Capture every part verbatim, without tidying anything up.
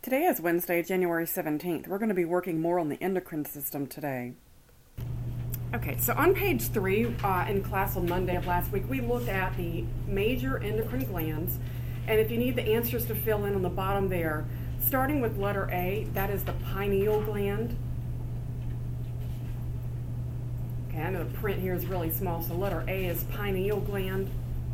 Today is Wednesday, January seventeenth. We're going to be working more on the endocrine system today. Okay, so on page three uh, in class on Monday of last week, we looked at the major endocrine glands. And if you need the answers to fill in on the bottom there, starting with letter A, that is the pineal gland. Okay, I know the print here is really small, so letter A is pineal gland.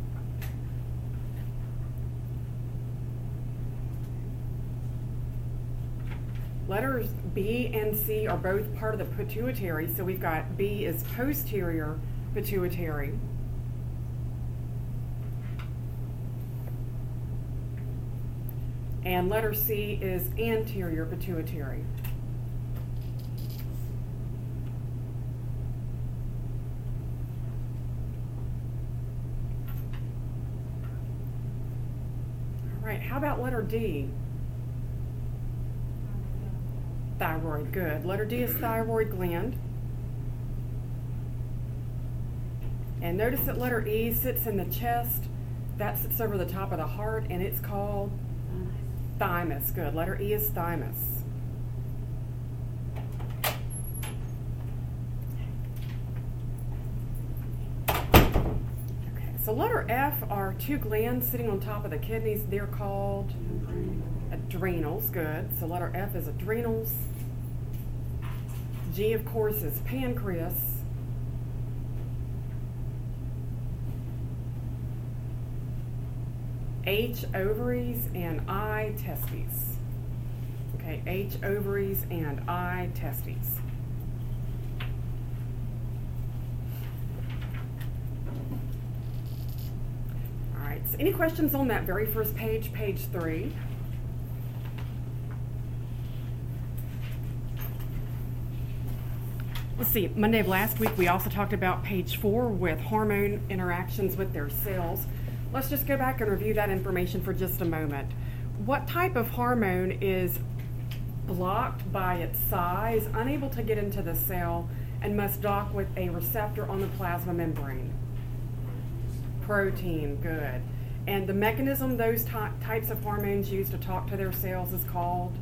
Letters B and C are both part of the pituitary, so we've got B is posterior pituitary. And letter C is anterior pituitary. All right, how about letter D? Thyroid, good. Letter D is thyroid gland. And notice that letter E sits in the chest. That sits over the top of the heart, and it's called thymus. Good. Letter E is thymus. Okay, so letter F are two glands sitting on top of the kidneys. They're called adrenals. Good. So letter F is adrenals. G, of course, is pancreas. H, ovaries, and I, testes. Okay, H, ovaries, and I, testes. All right, so any questions on that very first page, page three? Let's see, Monday of last week, we also talked about page four with hormone interactions with their cells. Let's just go back and review that information for just a moment. What type of hormone is blocked by its size, unable to get into the cell, and must dock with a receptor on the plasma membrane? Protein, good. And the mechanism those ty- types of hormones use to talk to their cells is called?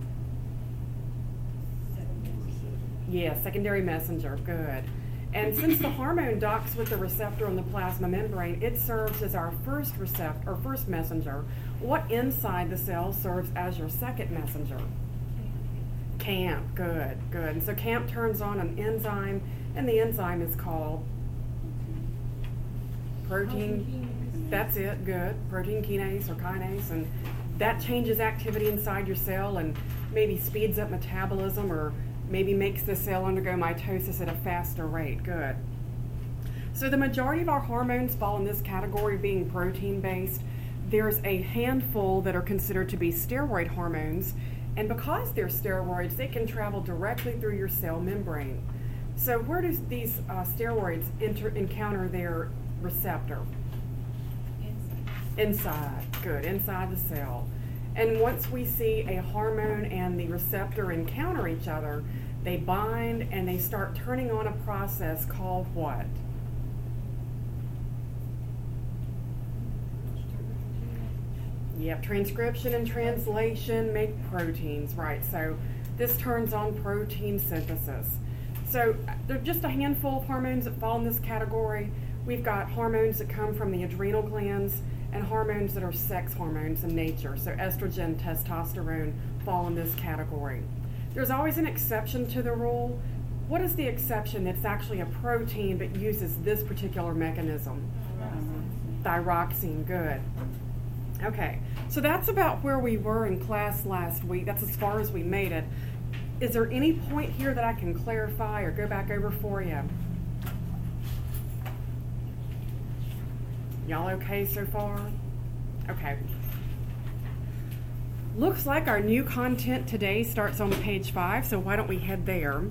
Yeah, secondary messenger, good. And since the hormone docks with the receptor on the plasma membrane, it serves as our first receptor or first messenger. What inside the cell serves as your second messenger? CAMP, good, good. And so CAMP turns on an enzyme, and the enzyme is called protein. That's it, good. Protein kinase or kinase, and that changes activity inside your cell and maybe speeds up metabolism or maybe makes the cell undergo mitosis at a faster rate. Good. So the majority of our hormones fall in this category of being protein-based. There's a handful that are considered to be steroid hormones, and because they're steroids, they can travel directly through your cell membrane. So where do these uh, steroids enter, encounter their receptor? Inside. Inside. Good. Inside the cell. And once we see a hormone and the receptor encounter each other, they bind and they start turning on a process called what? Yep, transcription and translation make proteins, right? So this turns on protein synthesis. So there are just a handful of hormones that fall in this category. We've got hormones that come from the adrenal glands and hormones that are sex hormones in nature. So estrogen, testosterone fall in this category. There's always an exception to the rule. What is the exception that's actually a protein but uses this particular mechanism? Thyroxine, good. Okay, so that's about where we were in class last week. That's as far as we made it. Is there any point here that I can clarify or go back over for you? Y'all okay so far? Okay. Looks like our new content today starts on page five, so why don't we head there?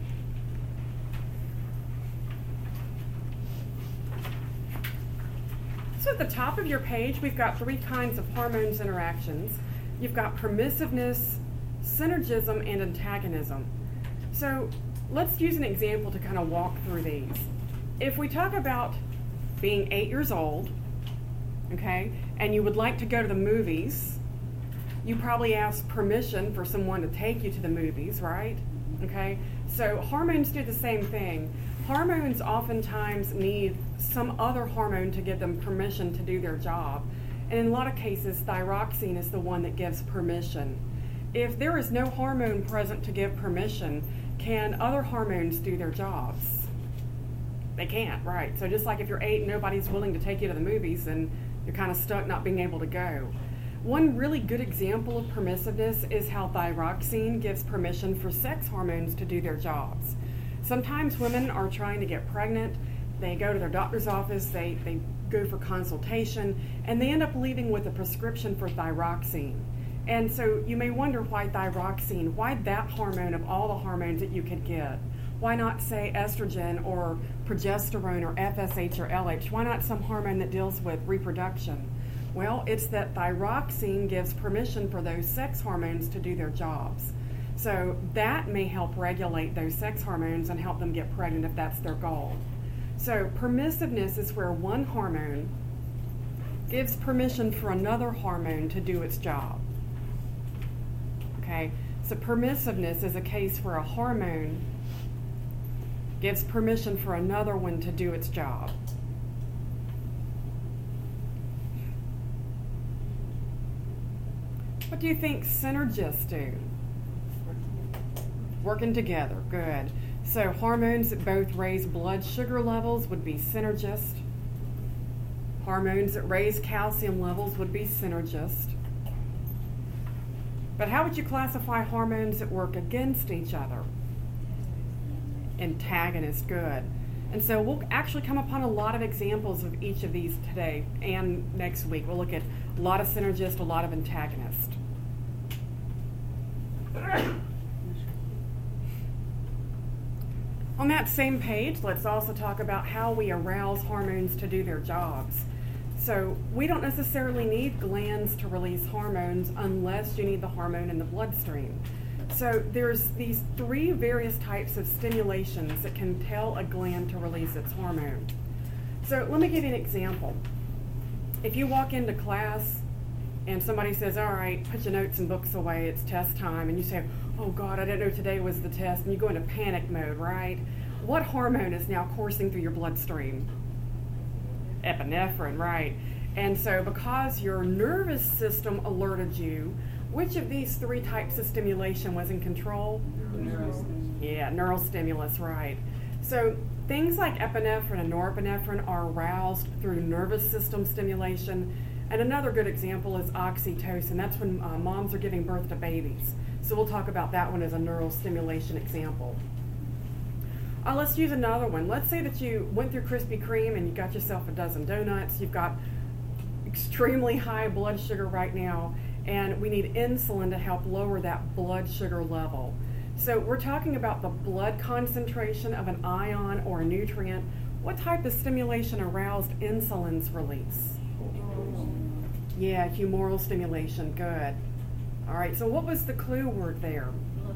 So at the top of your page, we've got three kinds of hormones interactions. You've got permissiveness, synergism, and antagonism. So let's use an example to kind of walk through these. If we talk about being eight years old, okay, and you would like to go to the movies, You probably ask permission for someone to take you to the movies, right? Okay, so hormones do the same thing. Hormones oftentimes need some other hormone to give them permission to do their job. And in a lot of cases, thyroxine is the one that gives permission. If there is no hormone present to give permission, can other hormones do their jobs? They can't, right? So just like if you're eight and nobody's willing to take you to the movies, then you're kind of stuck not being able to go. One really good example of permissiveness is how thyroxine gives permission for sex hormones to do their jobs. Sometimes women are trying to get pregnant, they go to their doctor's office, they, they go for consultation, and they end up leaving with a prescription for thyroxine. And so you may wonder why thyroxine, why that hormone of all the hormones that you could get? Why not say estrogen or progesterone or F S H or L H? Why not some hormone that deals with reproduction? Well, it's that thyroxine gives permission for those sex hormones to do their jobs. So that may help regulate those sex hormones and help them get pregnant if that's their goal. So permissiveness is where one hormone gives permission for another hormone to do its job. Okay, so permissiveness is a case where a hormone gives permission for another one to do its job. What do you think synergists do? Working together, good. So hormones that both raise blood sugar levels would be synergist. Hormones that raise calcium levels would be synergist. But how would you classify hormones that work against each other? Antagonist, good. And so we'll actually come upon a lot of examples of each of these today and next week. We'll look at a lot of synergist, a lot of antagonist. On that same page, let's also talk about how we arouse hormones to do their jobs. So we don't necessarily need glands to release hormones unless you need the hormone in the bloodstream. So there's these three various types of stimulations that can tell a gland to release its hormone. So let me give you an example. If you walk into class and somebody says, all right, put your notes and books away, it's test time, and you say, oh God, I didn't know today was the test, and you go into panic mode, right? What hormone is now coursing through your bloodstream? Epinephrine, right? And so because your nervous system alerted you, which of these three types of stimulation was in control? Neural. Yeah, neural stimulus, right. So things like epinephrine and norepinephrine are aroused through nervous system stimulation. And another good example is oxytocin. That's when uh, moms are giving birth to babies. So we'll talk about that one as a neural stimulation example. Uh, let's use another one. Let's say that you went through Krispy Kreme and you got yourself a dozen donuts. You've got extremely high blood sugar right now, and we need insulin to help lower that blood sugar level. So we're talking about the blood concentration of an ion or a nutrient. What type of stimulation aroused insulin's release? Yeah, humoral stimulation, good. All right, so what was the clue word there?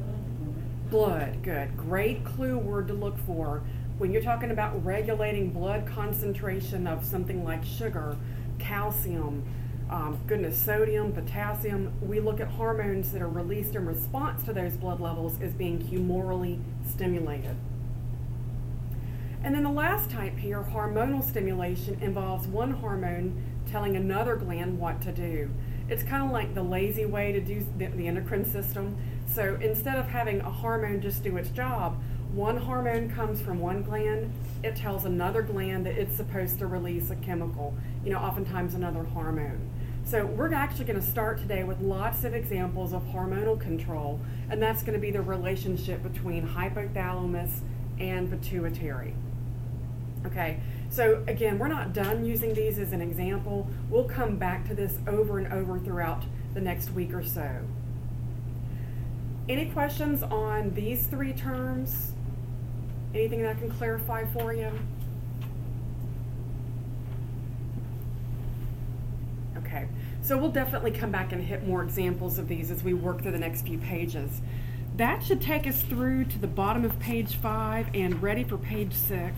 Blood, good. Great clue word to look for. When you're talking about regulating blood concentration of something like sugar, calcium, um, goodness, sodium, potassium, we look at hormones that are released in response to those blood levels as being humorally stimulated. And then the last type here, hormonal stimulation, involves one hormone telling another gland what to do. It's kind of like the lazy way to do the, the endocrine system. So instead of having a hormone just do its job, one hormone comes from one gland, it tells another gland that it's supposed to release a chemical, you know, oftentimes another hormone. So we're actually going to start today with lots of examples of hormonal control, and that's going to be the relationship between hypothalamus and pituitary. Okay, so again, we're not done using these as an example. We'll come back to this over and over throughout the next week or so. Any questions on these three terms? Anything that I can clarify for you? Okay, so we'll definitely come back and hit more examples of these as we work through the next few pages. That should take us through to the bottom of page five and ready for page six.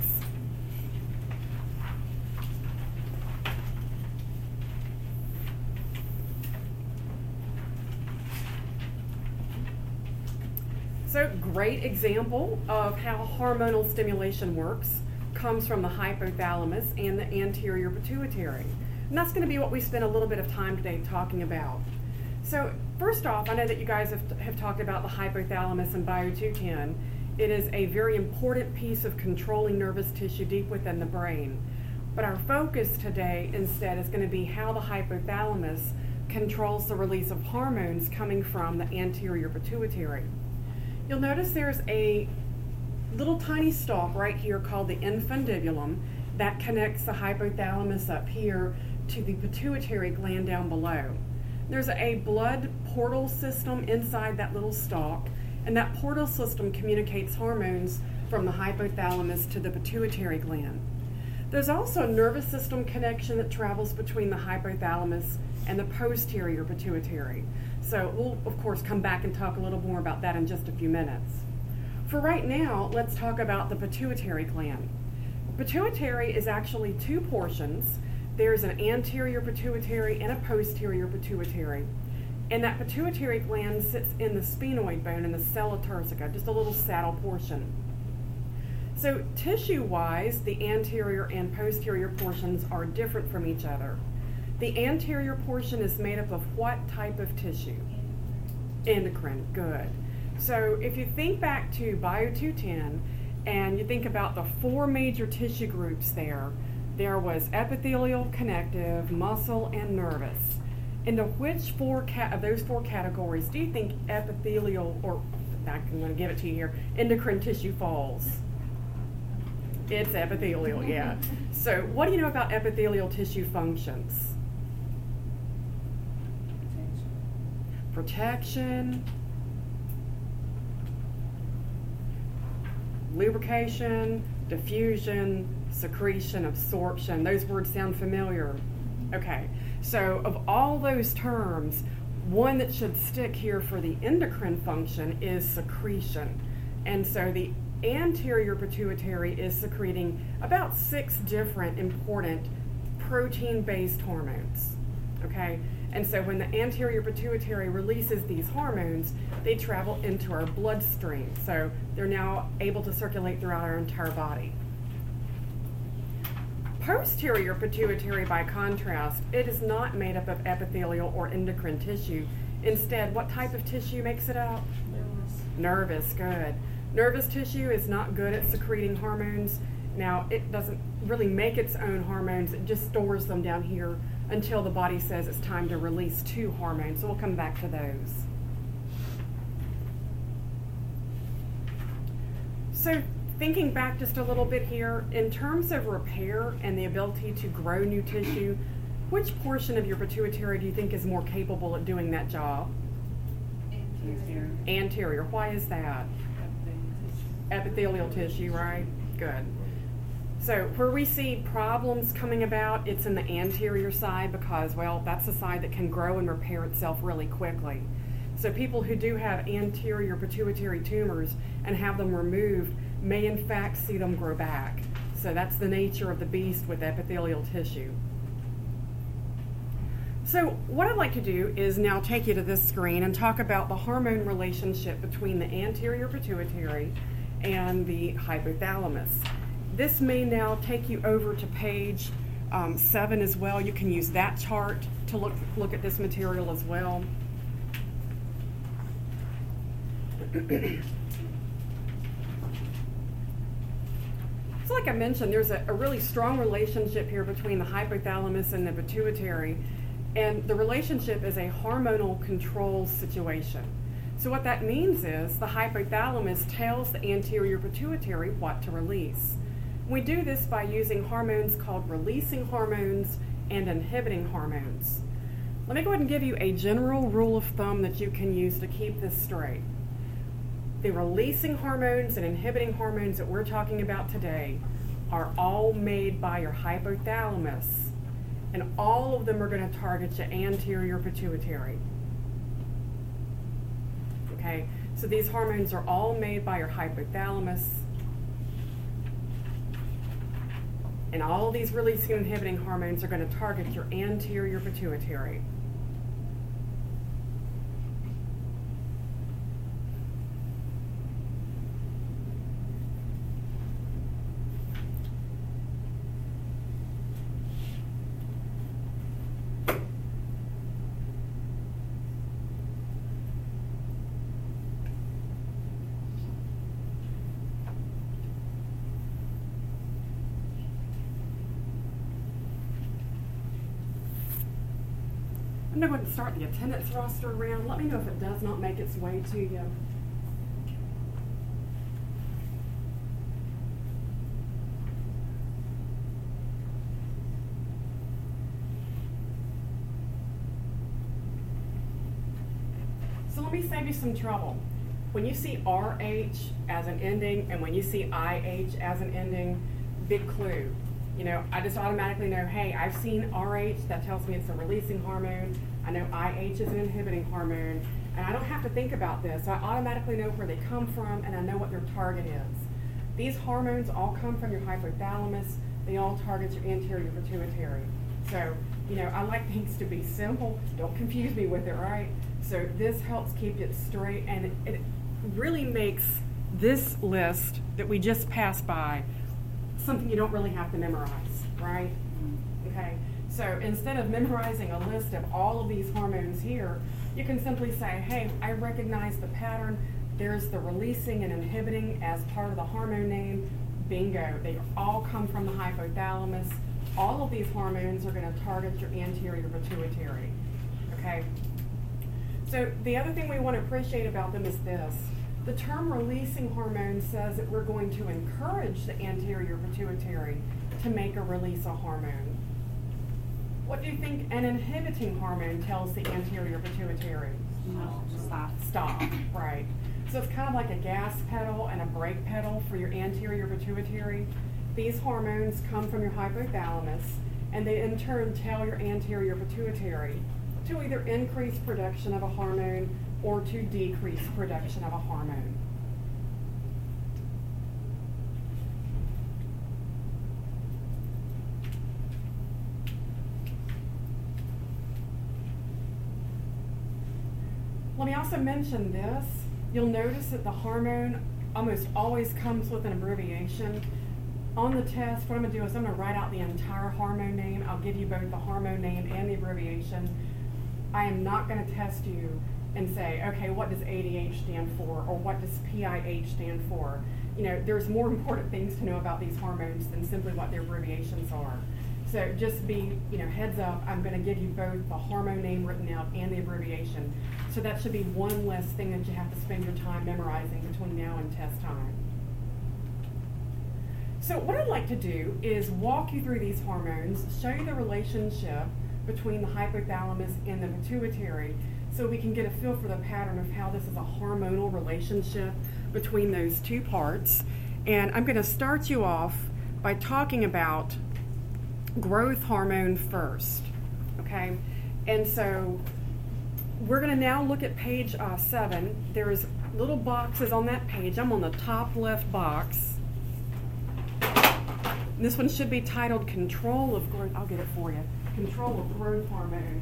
So, great example of how hormonal stimulation works comes from the hypothalamus and the anterior pituitary. And that's going to be what we spend a little bit of time today talking about. So, first off, I know that you guys have, have talked about the hypothalamus and bio two ten. It is a very important piece of controlling nervous tissue deep within the brain. But our focus today instead is going to be how the hypothalamus controls the release of hormones coming from the anterior pituitary. You'll notice there's a little tiny stalk right here called the infundibulum that connects the hypothalamus up here to the pituitary gland down below. There's a blood portal system inside that little stalk, and that portal system communicates hormones from the hypothalamus to the pituitary gland. There's also a nervous system connection that travels between the hypothalamus and the posterior pituitary. So we'll, of course, come back and talk a little more about that in just a few minutes. For right now, let's talk about the pituitary gland. Pituitary is actually two portions. There's an anterior pituitary and a posterior pituitary. And that pituitary gland sits in the sphenoid bone in the sella turcica, just a little saddle portion. So tissue-wise, the anterior and posterior portions are different from each other. The anterior portion is made up of what type of tissue? Endocrine, good. So if you think back to bio two ten and you think about the four major tissue groups there, there was epithelial, connective, muscle, and nervous. Into which four ca- of those four categories do you think epithelial, or I'm going to give it to you here, endocrine tissue falls? It's epithelial, yeah. So what do you know about epithelial tissue functions? Protection, lubrication, diffusion, secretion, absorption. Those words sound familiar. Okay, so of all those terms, one that should stick here for the endocrine function is secretion. And so the anterior pituitary is secreting about six different important protein-based hormones. Okay, and so when the anterior pituitary releases these hormones, they travel into our bloodstream. So they're now able to circulate throughout our entire body. Posterior pituitary, by contrast, it is not made up of epithelial or endocrine tissue. Instead, what type of tissue makes it up? Nervous. Nervous, good. Nervous tissue is not good at secreting hormones. Now, it doesn't really make its own hormones, it just stores them down here until the body says it's time to release two hormones. So we'll come back to those. So thinking back just a little bit here, in terms of repair and the ability to grow new tissue, which portion of your pituitary do you think is more capable at doing that job? Anterior. Anterior. Why is that? Epithelial tissue, right? Good. So where we see problems coming about, it's in the anterior side because, well, that's the side that can grow and repair itself really quickly. So people who do have anterior pituitary tumors and have them removed may in fact see them grow back. So that's the nature of the beast with epithelial tissue. So what I'd like to do is now take you to this screen and talk about the hormone relationship between the anterior pituitary and the hypothalamus. This may now take you over to page um, seven as well. You can use that chart to look, look at this material as well. So like I mentioned, there's a, a really strong relationship here between the hypothalamus and the pituitary, and the relationship is a hormonal control situation. So what that means is the hypothalamus tells the anterior pituitary what to release. We do this by using hormones called releasing hormones and inhibiting hormones. Let me go ahead and give you a general rule of thumb that you can use to keep this straight. The releasing hormones and inhibiting hormones that we're talking about today are all made by your hypothalamus, and all of them are going to target your anterior pituitary. Okay, so these hormones are all made by your hypothalamus, and all these releasing and inhibiting hormones are going to target your anterior pituitary. I'm going to go ahead and start the attendance roster around. Let me know if it does not make its way to you. So let me save you some trouble. When you see R H as an ending and when you see I H as an ending, big clue. You know, I just automatically know, hey, I've seen R H, that tells me it's a releasing hormone. I know I H is an inhibiting hormone. And I don't have to think about this. So I automatically know where they come from and I know what their target is. These hormones all come from your hypothalamus. They all target your anterior pituitary. So, you know, I like things to be simple. Don't confuse me with it, right? So this helps keep it straight, and it, it really makes this list that we just passed by something you don't really have to memorize, right? Okay, so instead of memorizing a list of all of these hormones here, you can simply say, hey, I recognize the pattern. There's the releasing and inhibiting as part of the hormone name. Bingo, they all come from the hypothalamus. All of these hormones are going to target your anterior pituitary, okay? So the other thing we want to appreciate about them is this. The term releasing hormone says that we're going to encourage the anterior pituitary to make a release a hormone. What do you think an inhibiting hormone tells the anterior pituitary? No, stop. Stop, right. So it's kind of like a gas pedal and a brake pedal for your anterior pituitary. These hormones come from your hypothalamus, and they in turn tell your anterior pituitary to either increase production of a hormone or to decrease production of a hormone. Let me also mention this. You'll notice that the hormone almost always comes with an abbreviation. On the test, what I'm going to do is I'm going to write out the entire hormone name. I'll give you both the hormone name and the abbreviation. I am not going to test you and say, okay, what does A D H stand for, or what does P I H stand for? You know, there's more important things to know about these hormones than simply what their abbreviations are. So just be, you know, heads up, I'm going to give you both the hormone name written out and the abbreviation. So that should be one less thing that you have to spend your time memorizing between now and test time. So what I'd like to do is walk you through these hormones, show you the relationship between the hypothalamus and the pituitary, so we can get a feel for the pattern of how this is a hormonal relationship between those two parts. And I'm going to start you off by talking about growth hormone first, okay? And so we're going to now look at page uh, seven. There's little boxes on that page. I'm on the top left box. And this one should be titled Control of Growth. I'll get it for you. Control of growth hormone.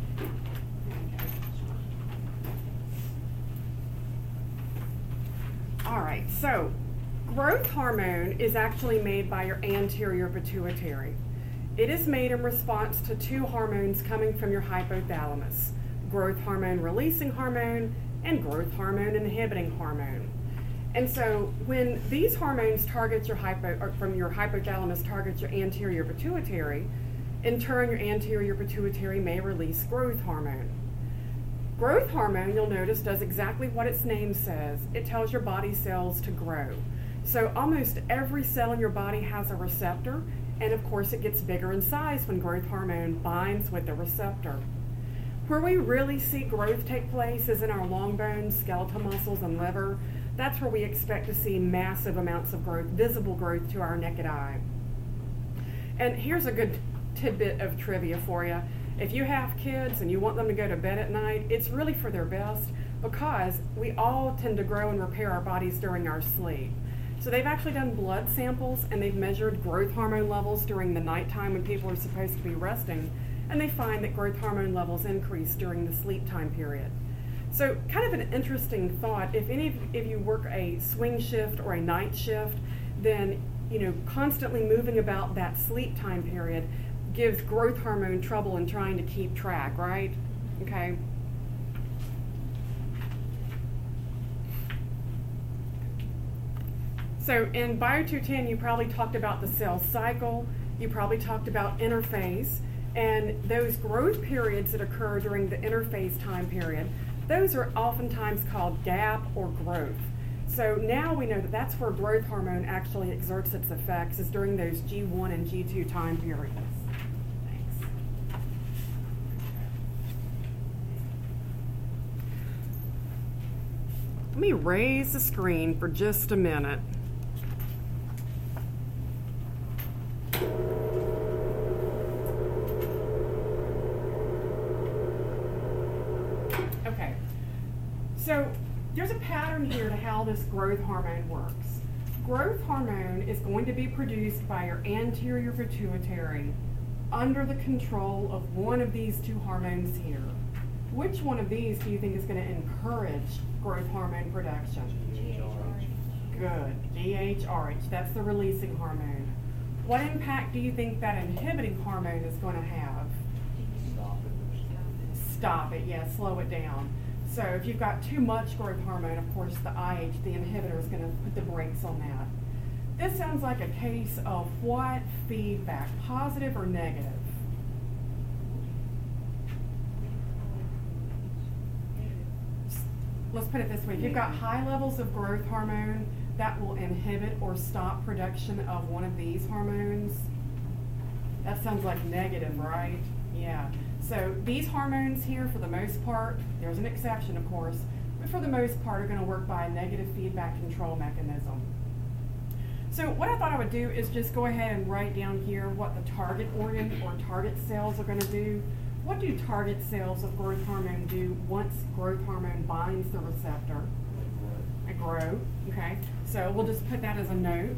All right, so growth hormone is actually made by your anterior pituitary. It is made in response to two hormones coming from your hypothalamus, growth hormone releasing hormone and growth hormone inhibiting hormone. And so when these hormones target your hypo, or from your hypothalamus targets your anterior pituitary, in turn your anterior pituitary may release growth hormone. Growth hormone, you'll notice, does exactly what its name says. It tells your body cells to grow. So almost every cell in your body has a receptor, and of course it gets bigger in size when growth hormone binds with the receptor. Where we really see growth take place is in our long bones, skeletal muscles, and liver. That's where we expect to see massive amounts of growth, visible growth to our naked eye. And here's a good tidbit of trivia for you. If you have kids and you want them to go to bed at night, it's really for their best, because we all tend to grow and repair our bodies during our sleep. So they've actually done blood samples and they've measured growth hormone levels during the nighttime when people are supposed to be resting, and they find that growth hormone levels increase during the sleep time period. So kind of an interesting thought, if any of if you work a swing shift or a night shift, then you know constantly moving about that sleep time period gives growth hormone trouble in trying to keep track, right? Okay. So in Bio two ten, you probably talked about the cell cycle. You probably talked about interphase. And those growth periods that occur during the interphase time period, those are oftentimes called gap or growth. So now we know that that's where growth hormone actually exerts its effects, is during those G one and G two time periods. Thanks. Let me raise the screen for just a minute. Okay, so there's a pattern here to how this growth hormone works. Growth hormone is going to be produced by your anterior pituitary under the control of one of these two hormones here. Which one of these do you think is going to encourage growth hormone production? G H R H. Good, G H R H, that's the releasing hormone. What impact do you think that inhibiting hormone is going to have? Stop it. Stop it, yeah, slow it down. So if you've got too much growth hormone, of course the I H, the inhibitor, is going to put the brakes on that. This sounds like a case of what feedback, positive or negative? Let's put it this way, if you've got high levels of growth hormone, that will inhibit or stop production of one of these hormones. That sounds like negative, right? Yeah. So these hormones here, for the most part, there's an exception of course, but for the most part are going to work by a negative feedback control mechanism. So what I thought I would do is just go ahead and write down here what the target organ or target cells are going to do. What do target cells of growth hormone do once growth hormone binds the receptor? They grow, okay? So we'll just put that as a note.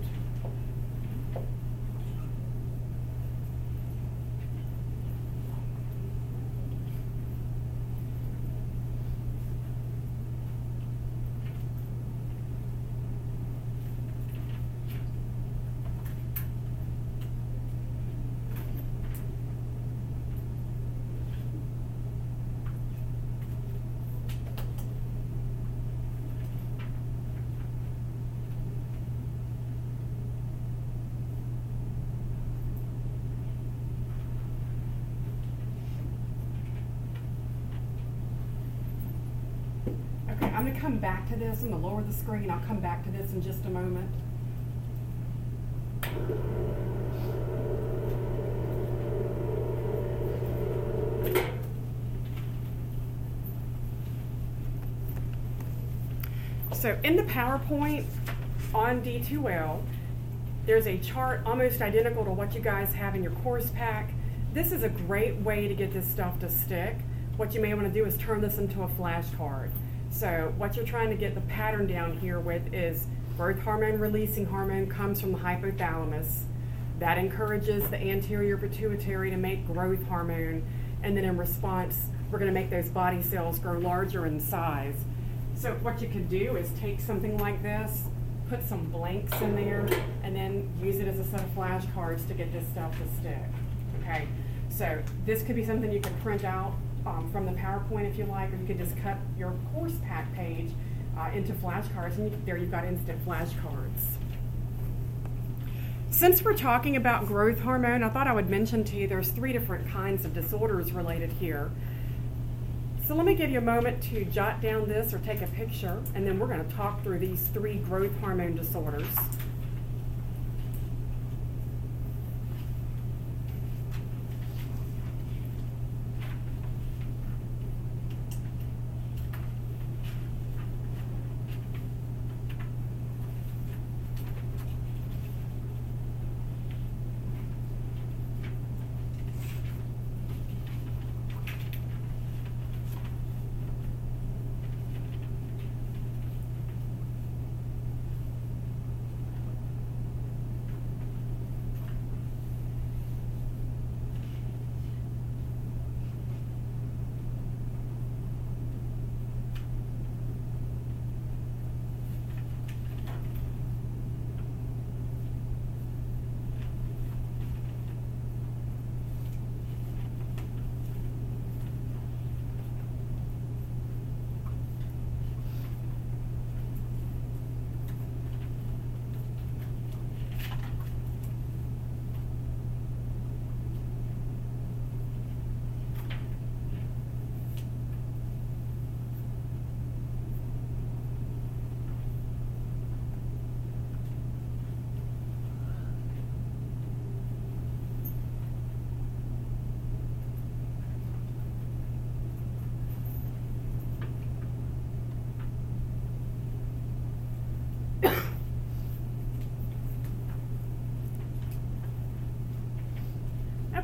I'm going to come back to this. I'm going to lower the screen. I'll come back to this in just a moment. So in the PowerPoint on D two L, there's a chart almost identical to what you guys have in your course pack. This is a great way to get this stuff to stick. What you may want to do is turn this into a flashcard. So what you're trying to get the pattern down here with is growth hormone releasing hormone comes from the hypothalamus. That encourages the anterior pituitary to make growth hormone, and then in response, we're going to make those body cells grow larger in size. So what you could do is take something like this, put some blanks in there, and then use it as a set of flashcards to get this stuff to stick. Okay, so this could be something you can print out Um, from the PowerPoint if you like, or you could just cut your course pack page uh, into flashcards, and you, there you've got instant flashcards. Since we're talking about growth hormone, I thought I would mention to you there's three different kinds of disorders related here. So let me give you a moment to jot down this or take a picture, and then we're going to talk through these three growth hormone disorders.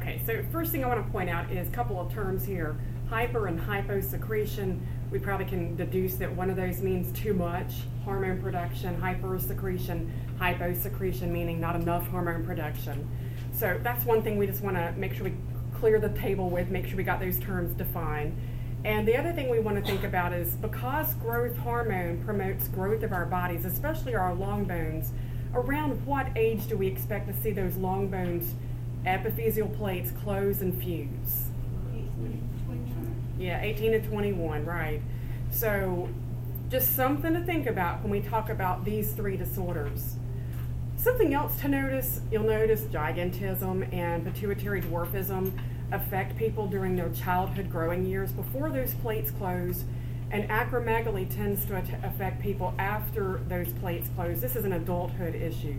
Okay, so first thing I want to point out is a couple of terms here. Hyper and hyposecretion. We probably can deduce that one of those means too much hormone production, hypersecretion, hyposecretion meaning not enough hormone production. So that's one thing we just want to make sure we clear the table with, make sure we got those terms defined. And the other thing we want to think about is because growth hormone promotes growth of our bodies, especially our long bones, around what age do we expect to see those long bones epiphyseal plates close and fuse? Yeah, eighteen to twenty-one, right. So just something to think about when we talk about these three disorders. Something else to notice, you'll notice gigantism and pituitary dwarfism affect people during their childhood growing years before those plates close, and acromegaly tends to affect people after those plates close. This is an adulthood issue.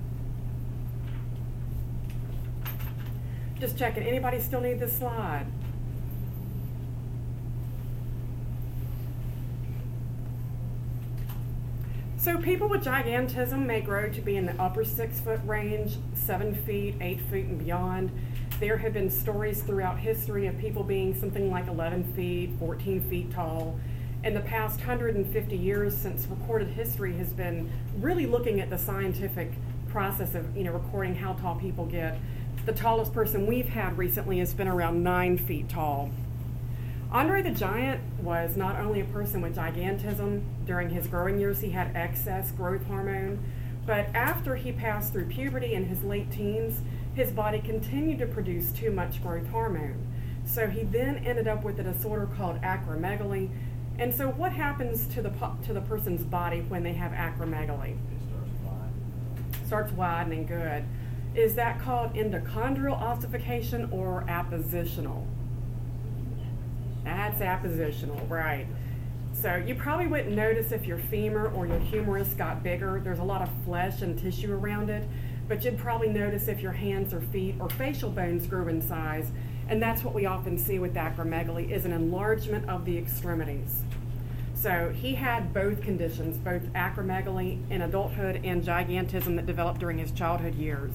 Just checking, anybody still need this slide? So people with gigantism may grow to be in the upper six foot range, seven feet, eight feet and beyond. There have been stories throughout history of people being something like eleven feet, fourteen feet tall. In the past one hundred fifty years since recorded history has been really looking at the scientific process of, you know, recording how tall people get. The tallest person we've had recently has been around nine feet tall. Andre the Giant was not only a person with gigantism. During his growing years, he had excess growth hormone, but after he passed through puberty in his late teens, his body continued to produce too much growth hormone. So he then ended up with a disorder called acromegaly. And so what happens to the to the person's body when they have acromegaly? It starts widening. Starts widening, good. Is that called endochondral ossification or appositional? That's appositional, right. So you probably wouldn't notice if your femur or your humerus got bigger. There's a lot of flesh and tissue around it, but you'd probably notice if your hands or feet or facial bones grew in size, and that's what we often see with acromegaly, is an enlargement of the extremities. So he had both conditions, both acromegaly in adulthood and gigantism that developed during his childhood years.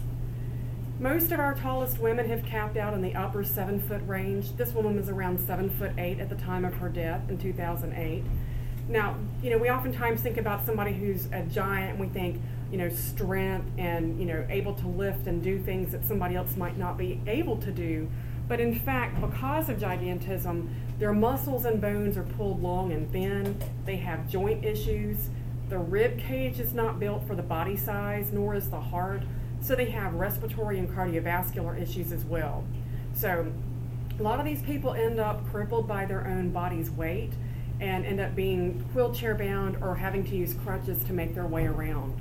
Most of our tallest women have capped out in the upper seven foot range. This woman was around seven foot eight at the time of her death in two thousand eight. Now, you know, we oftentimes think about somebody who's a giant and we think, you know, strength and, you know, able to lift and do things that somebody else might not be able to do. But in fact, because of gigantism, their muscles and bones are pulled long and thin. They have joint issues. The rib cage is not built for the body size, nor is the heart. So they have respiratory and cardiovascular issues as well. So a lot of these people end up crippled by their own body's weight and end up being wheelchair bound or having to use crutches to make their way around.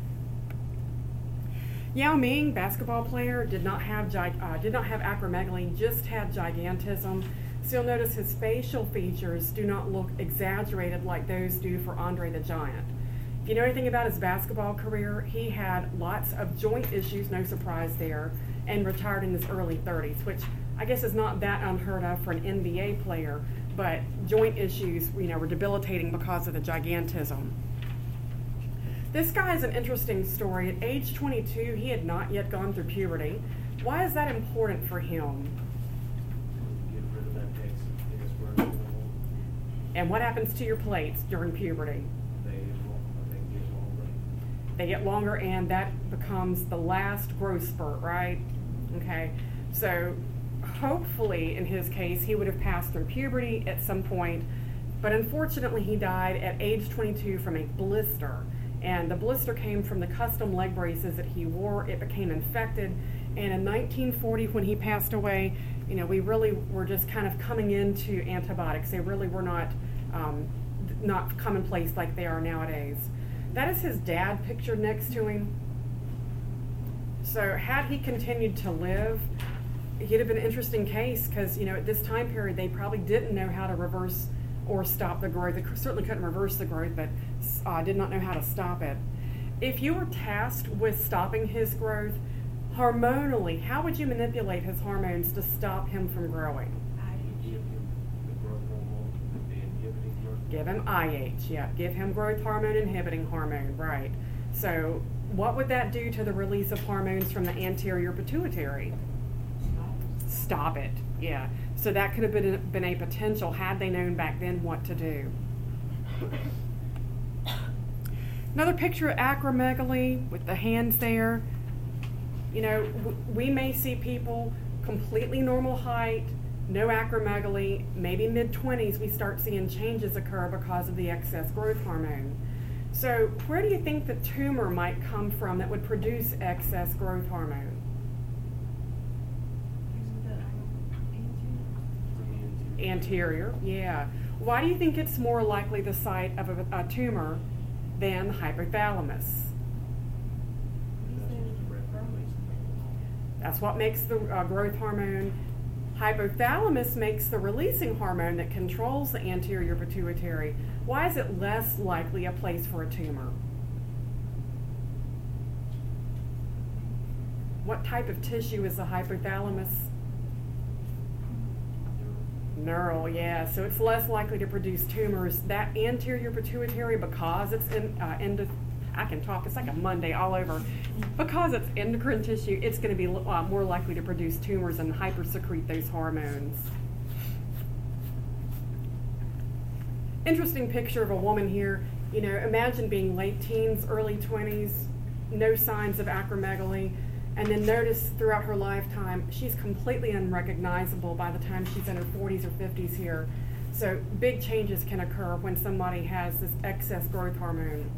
Yao Ming, basketball player, did not have gi- uh, did not have acromegaly, just had gigantism. So you'll notice his facial features do not look exaggerated like those do for Andre the Giant. If you know anything about his basketball career, he had lots of joint issues, no surprise there, and retired in his early thirties, which I guess is not that unheard of for an N B A player, but joint issues, you know, were debilitating because of the gigantism. This guy is an interesting story. At age twenty-two, he had not yet gone through puberty. Why is that important for him? Get rid of that excess growth hormone. And what happens to your plates during puberty? They will, I think, get longer. They get longer, and that becomes the last growth spurt, right? Okay, so hopefully in his case he would have passed through puberty at some point, but unfortunately he died at age twenty-two from a blister, and the blister came from the custom leg braces that he wore. It became infected, and in nineteen forty when he passed away, you know, we really were just kind of coming into antibiotics. They really were not um, not commonplace like they are nowadays. That is his dad pictured next to him. So had he continued to live, he'd have been an interesting case, because, you know, at this time period they probably didn't know how to reverse or stop the growth. They certainly couldn't reverse the growth, but uh, did not know how to stop it. If you were tasked with stopping his growth hormonally, how would you manipulate his hormones to stop him from growing? Give him the growth hormone, the inhibiting growth. Give him I H, yeah. Give him growth hormone inhibiting hormone, right. So what would that do to the release of hormones from the anterior pituitary? Stop stop it. Yeah. So that could have been, been a potential had they known back then what to do. Another picture of acromegaly with the hands there. You know, w- we may see people completely normal height, no acromegaly, maybe mid-twenties we start seeing changes occur because of the excess growth hormone. So where do you think the tumor might come from that would produce excess growth hormone? Anterior, yeah. Why do you think it's more likely the site of a, a tumor than the hypothalamus? That's what makes the uh, growth hormone. Hypothalamus makes the releasing hormone that controls the anterior pituitary. Why is it less likely a place for a tumor? What type of tissue is the hypothalamus? Neural, yeah. So it's less likely to produce tumors. That anterior pituitary, because it's in, uh, endo- I can talk, it's like a Monday all over. Because it's endocrine tissue, it's going to be uh, more likely to produce tumors and hypersecrete those hormones. Interesting picture of a woman here. You know, imagine being late teens, early twenties, no signs of acromegaly, and then notice throughout her lifetime, she's completely unrecognizable by the time she's in her forties or fifties here. So big changes can occur when somebody has this excess growth hormone.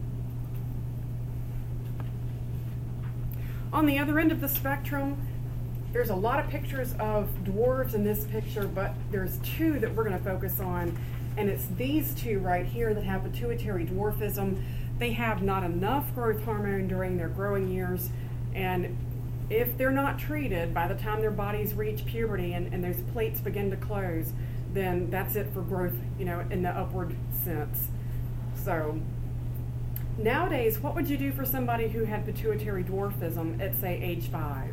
On the other end of the spectrum, there's a lot of pictures of dwarves in this picture, but there's two that we're going to focus on, and it's these two right here that have pituitary dwarfism. They have not enough growth hormone during their growing years, and if they're not treated, by the time their bodies reach puberty and, and those plates begin to close, then that's it for growth, you know, in the upward sense. So nowadays, what would you do for somebody who had pituitary dwarfism at, say, age five?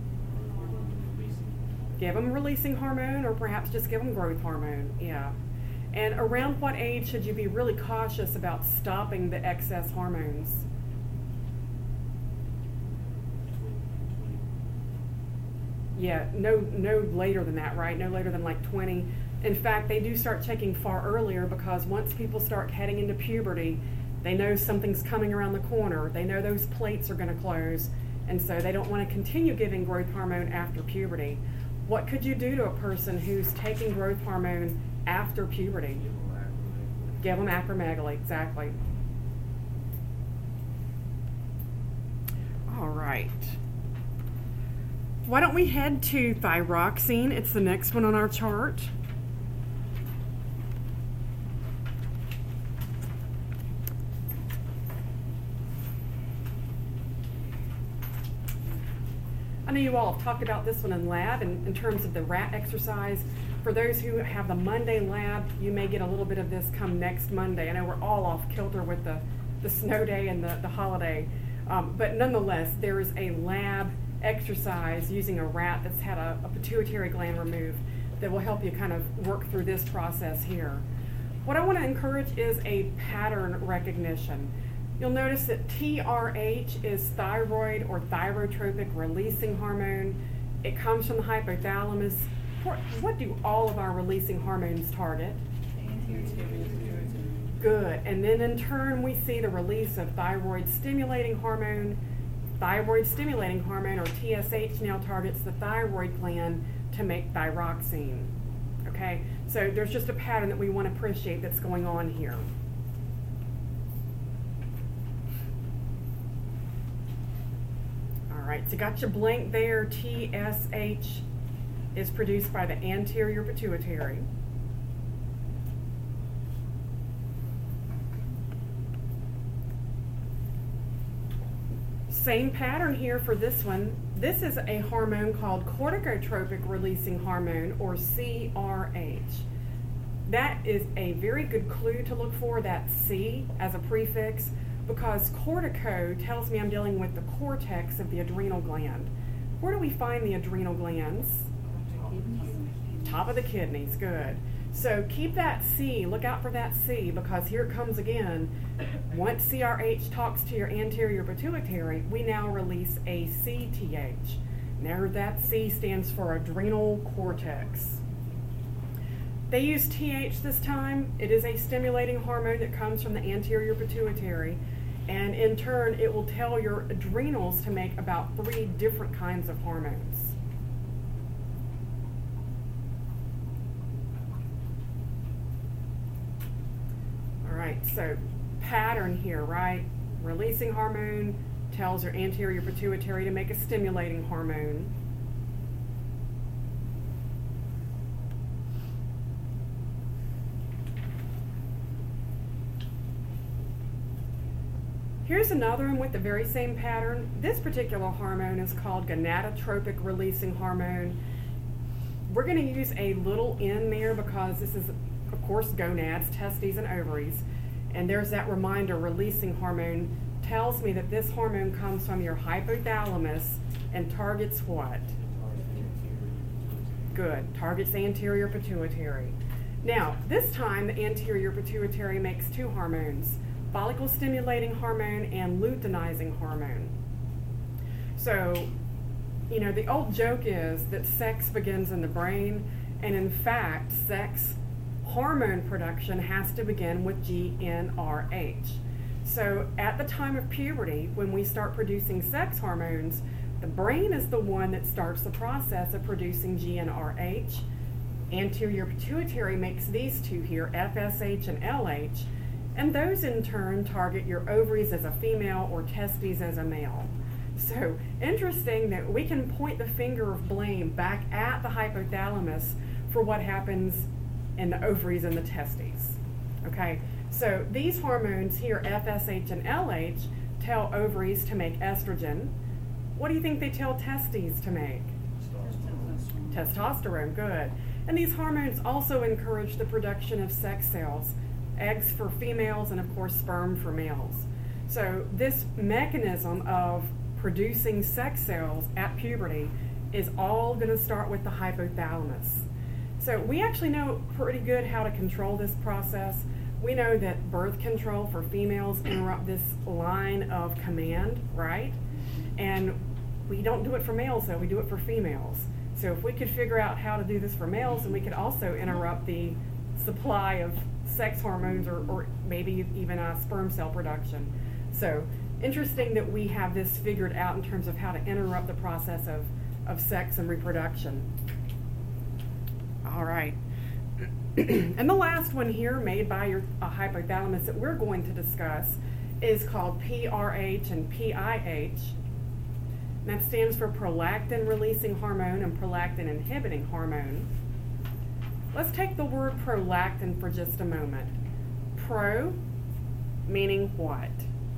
Give them releasing hormone, or perhaps just give them growth hormone, yeah. And around what age should you be really cautious about stopping the excess hormones? Yeah, no, no later than that, right? No later than like twenty. In fact, they do start checking far earlier, because once people start heading into puberty, they know something's coming around the corner. They know those plates are going to close, and so they don't want to continue giving growth hormone after puberty. What could you do to a person who's taking growth hormone after puberty? Give them acromegaly, exactly. All right. Why don't we head to thyroxine? It's the next one on our chart. I know you all have talked about this one in lab in, in terms of the rat exercise. For those who have the Monday lab, you may get a little bit of this come next Monday. I know we're all off kilter with the, the snow day and the, the holiday, um, but nonetheless, there is a lab exercise using a rat that's had a, a pituitary gland removed that will help you kind of work through this process here. What I want to encourage is a pattern recognition. You'll notice that T R H is thyroid or thyrotropic releasing hormone. It comes from the hypothalamus. What do all of our releasing hormones target? Good. And then in turn, we see the release of thyroid stimulating hormone. Thyroid stimulating hormone, or T S H, now targets the thyroid gland to make thyroxine. Okay? So there's just a pattern that we want to appreciate that's going on here. All right, so got your blank there. T S H is produced by the anterior pituitary. Same pattern here for this one. This is a hormone called corticotropic releasing hormone, or C R H. That is a very good clue to look for, that C as a prefix, because cortico tells me I'm dealing with the cortex of the adrenal gland. Where do we find the adrenal glands? Top of the kidneys, good. So keep that C, look out for that C, because here it comes again. Once C R H talks to your anterior pituitary, we now release a C T H. Now that C stands for adrenal cortex. They use T H this time. It is a stimulating hormone that comes from the anterior pituitary, and in turn it will tell your adrenals to make about three different kinds of hormones. All right, so pattern here, right? Releasing hormone tells your anterior pituitary to make a stimulating hormone. Here's another one with the very same pattern. This particular hormone is called gonadotropic releasing hormone. We're going to use a little n there because this is, of course, gonads, testes, and ovaries. And there's that reminder, releasing hormone tells me that this hormone comes from your hypothalamus and targets what? Good, targets anterior pituitary. Now, this time the anterior pituitary makes two hormones, follicle stimulating hormone and luteinizing hormone. So, you know, the old joke is that sex begins in the brain, and in fact, sex hormone production has to begin with G N R H. So at the time of puberty, when we start producing sex hormones, the brain is the one that starts the process of producing G N R H. Anterior pituitary makes these two here, F S H and L H, and those in turn target your ovaries as a female or testes as a male. So interesting that we can point the finger of blame back at the hypothalamus for what happens in the ovaries and the testes. Okay, so these hormones here, F S H and L H, tell ovaries to make estrogen. What do you think they tell testes to make? Testosterone. Testosterone, good. And these hormones also encourage the production of sex cells, eggs for females and of course sperm for males. So this mechanism of producing sex cells at puberty is all going to start with the hypothalamus. So we actually know pretty good how to control this process. We know that birth control for females interrupt this line of command, right? And we don't do it for males, though. We do it for females. So if we could figure out how to do this for males, then we could also interrupt the supply of sex hormones or, or maybe even uh, sperm cell production. So interesting that we have this figured out in terms of how to interrupt the process of, of sex and reproduction. All right. And the last one here, made by your uh, hypothalamus, that we're going to discuss is called P R H and P I H. And that stands for prolactin releasing hormone and prolactin inhibiting hormone. Let's take the word prolactin for just a moment. Pro meaning what?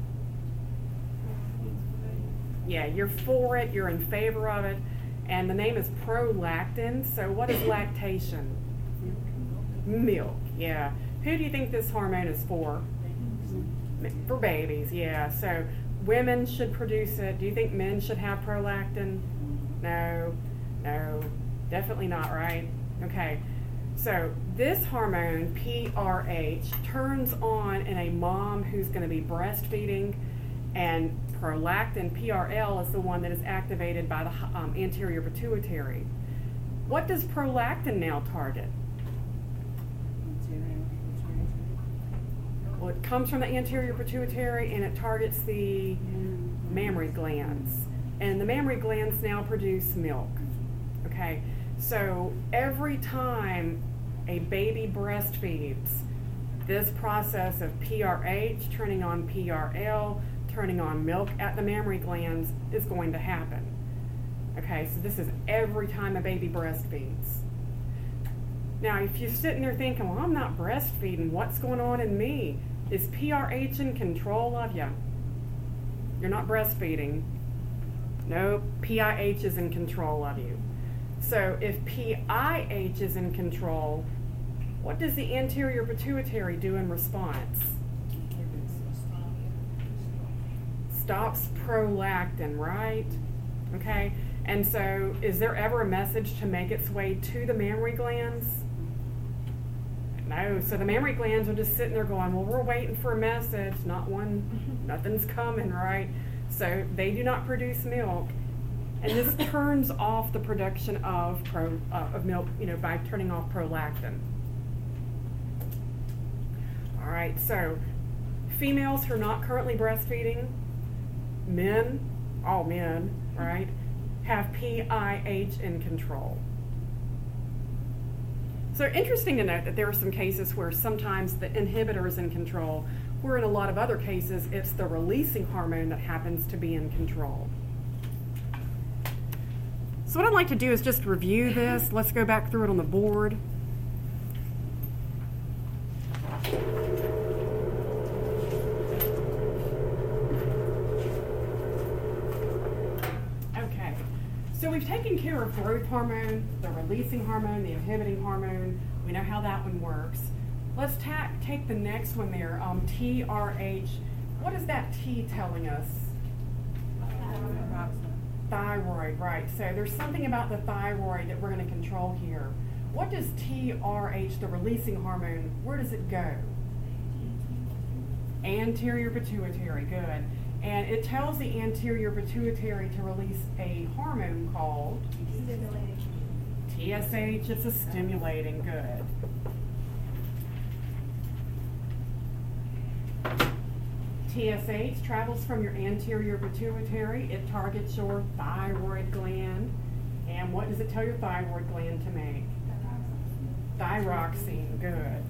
Yeah, you're for it, you're in favor of it, and the name is prolactin. So what is lactation? Milk, yeah. Who do you think this hormone is for? For babies, yeah. So women should produce it. Do you think men should have prolactin? No, no, definitely not, right? Okay, so this hormone, P R H, turns on in a mom who's going to be breastfeeding, and prolactin, P R L, is the one that is activated by the um, anterior pituitary. What does prolactin now target? Well, it comes from the anterior pituitary and it targets the mammary glands. And the mammary glands now produce milk. Okay, so every time a baby breastfeeds, this process of P R H turning on P R L, turning on milk at the mammary glands is going to happen. Okay, so this is every time a baby breastfeeds. Now, if you're sitting there thinking, well, I'm not breastfeeding, what's going on in me? Is P R H in control of you? You're not breastfeeding. No, P I H is in control of you. So if P I H is in control, what does the anterior pituitary do in response? Stops prolactin, right? Okay, and so is there ever a message to make its way to the mammary glands? No, so the mammary glands are just sitting there going, well, we're waiting for a message, not one, nothing's coming, right? So they do not produce milk. And this turns off the production of pro, uh, of milk, you know, by turning off prolactin. All right, so females who are not currently breastfeeding, men, all men, right, have P I H in control. So interesting to note that there are some cases where sometimes the inhibitor is in control, where in a lot of other cases it's the releasing hormone that happens to be in control. So what I'd like to do is just review this. Let's go back through it on the board. Okay, so we've taken care of growth hormone, the releasing hormone, the inhibiting hormone. We know how that one works. Let's ta- take the next one there, um, T R H. What is that T telling us? Thyroid, right. So there's something about the thyroid that we're going to control here. What does T R H, the releasing hormone, where does it go? Anterior pituitary, good. And it tells the anterior pituitary to release a hormone called T S H. It's a stimulating, good. T S H travels from your anterior pituitary. It targets your thyroid gland. And what does it tell your thyroid gland to make? Thyroxine, good.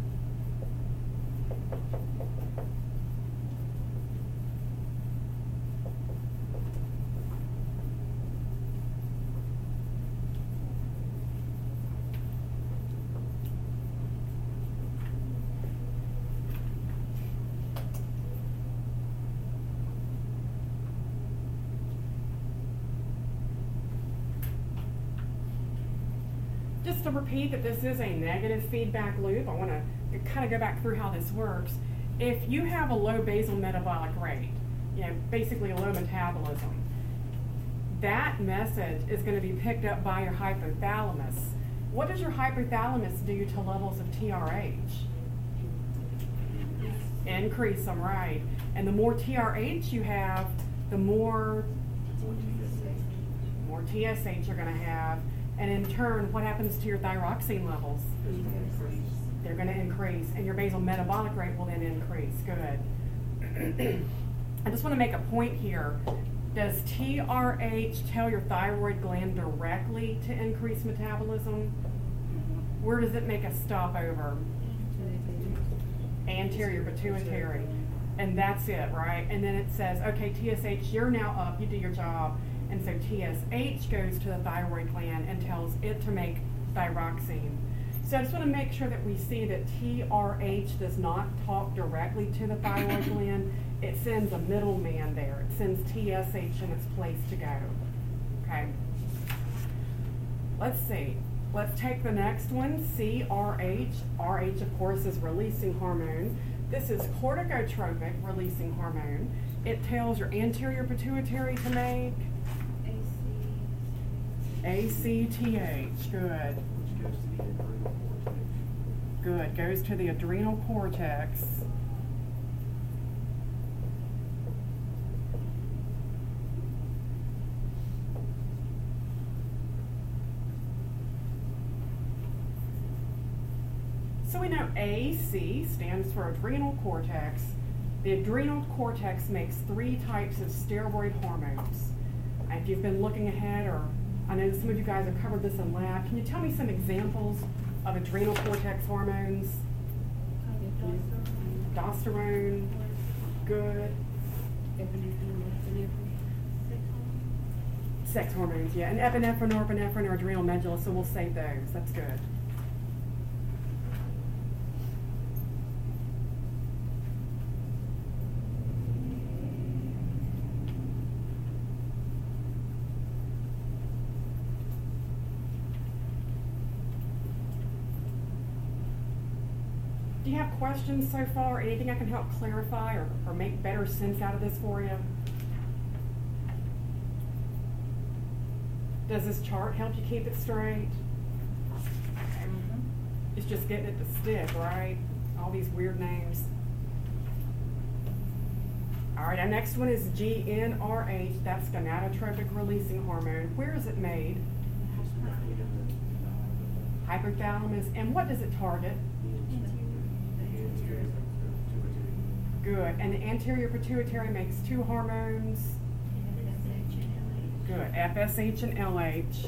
Just to repeat that this is a negative feedback loop, I want to kind of go back through how this works. If you have a low basal metabolic rate, you know, basically a low metabolism, that message is going to be picked up by your hypothalamus. What does your hypothalamus do to levels of T R H? Increase them, right. And the more T R H you have, the more, more T S H you're going to have. And in turn, what happens to your thyroxine levels? They're going to increase, and your basal metabolic rate will then increase. Good. I just want to make a point here. Does T R H tell your thyroid gland directly to increase metabolism? Where does it make a stopover? Anterior pituitary. And that's it, right? And then it says, okay, T S H, you're now up, you do your job. And so T S H goes to the thyroid gland and tells it to make thyroxine. So I just want to make sure that we see that T R H does not talk directly to the thyroid gland. It sends a middleman there. It sends T S H in its place to go. Okay. Let's see. Let's take the next one, C R H. R H, of course, is releasing hormone. This is corticotropic releasing hormone. It tells your anterior pituitary to make A C T H, good. Which goes to the adrenal cortex. Good, goes to the adrenal cortex. So we know A C stands for adrenal cortex. The adrenal cortex makes three types of steroid hormones. And if you've been looking ahead, or I know some of you guys have covered this in lab, can you tell me some examples of adrenal cortex hormones? Aldosterone, good. Sex hormones, yeah. And epinephrine, norepinephrine, or adrenal medulla, so we'll save those. That's good. Do you have questions so far? Anything I can help clarify or, or make better sense out of this for you? Does this chart help you keep it straight? Okay. It's just getting it to stick, right? All these weird names. All right, our next one is G N R H. That's gonadotrophic releasing hormone. Where is it made? Hypothalamus. And what does it target? Good. And the anterior pituitary makes two hormones. Good. F S H and L H.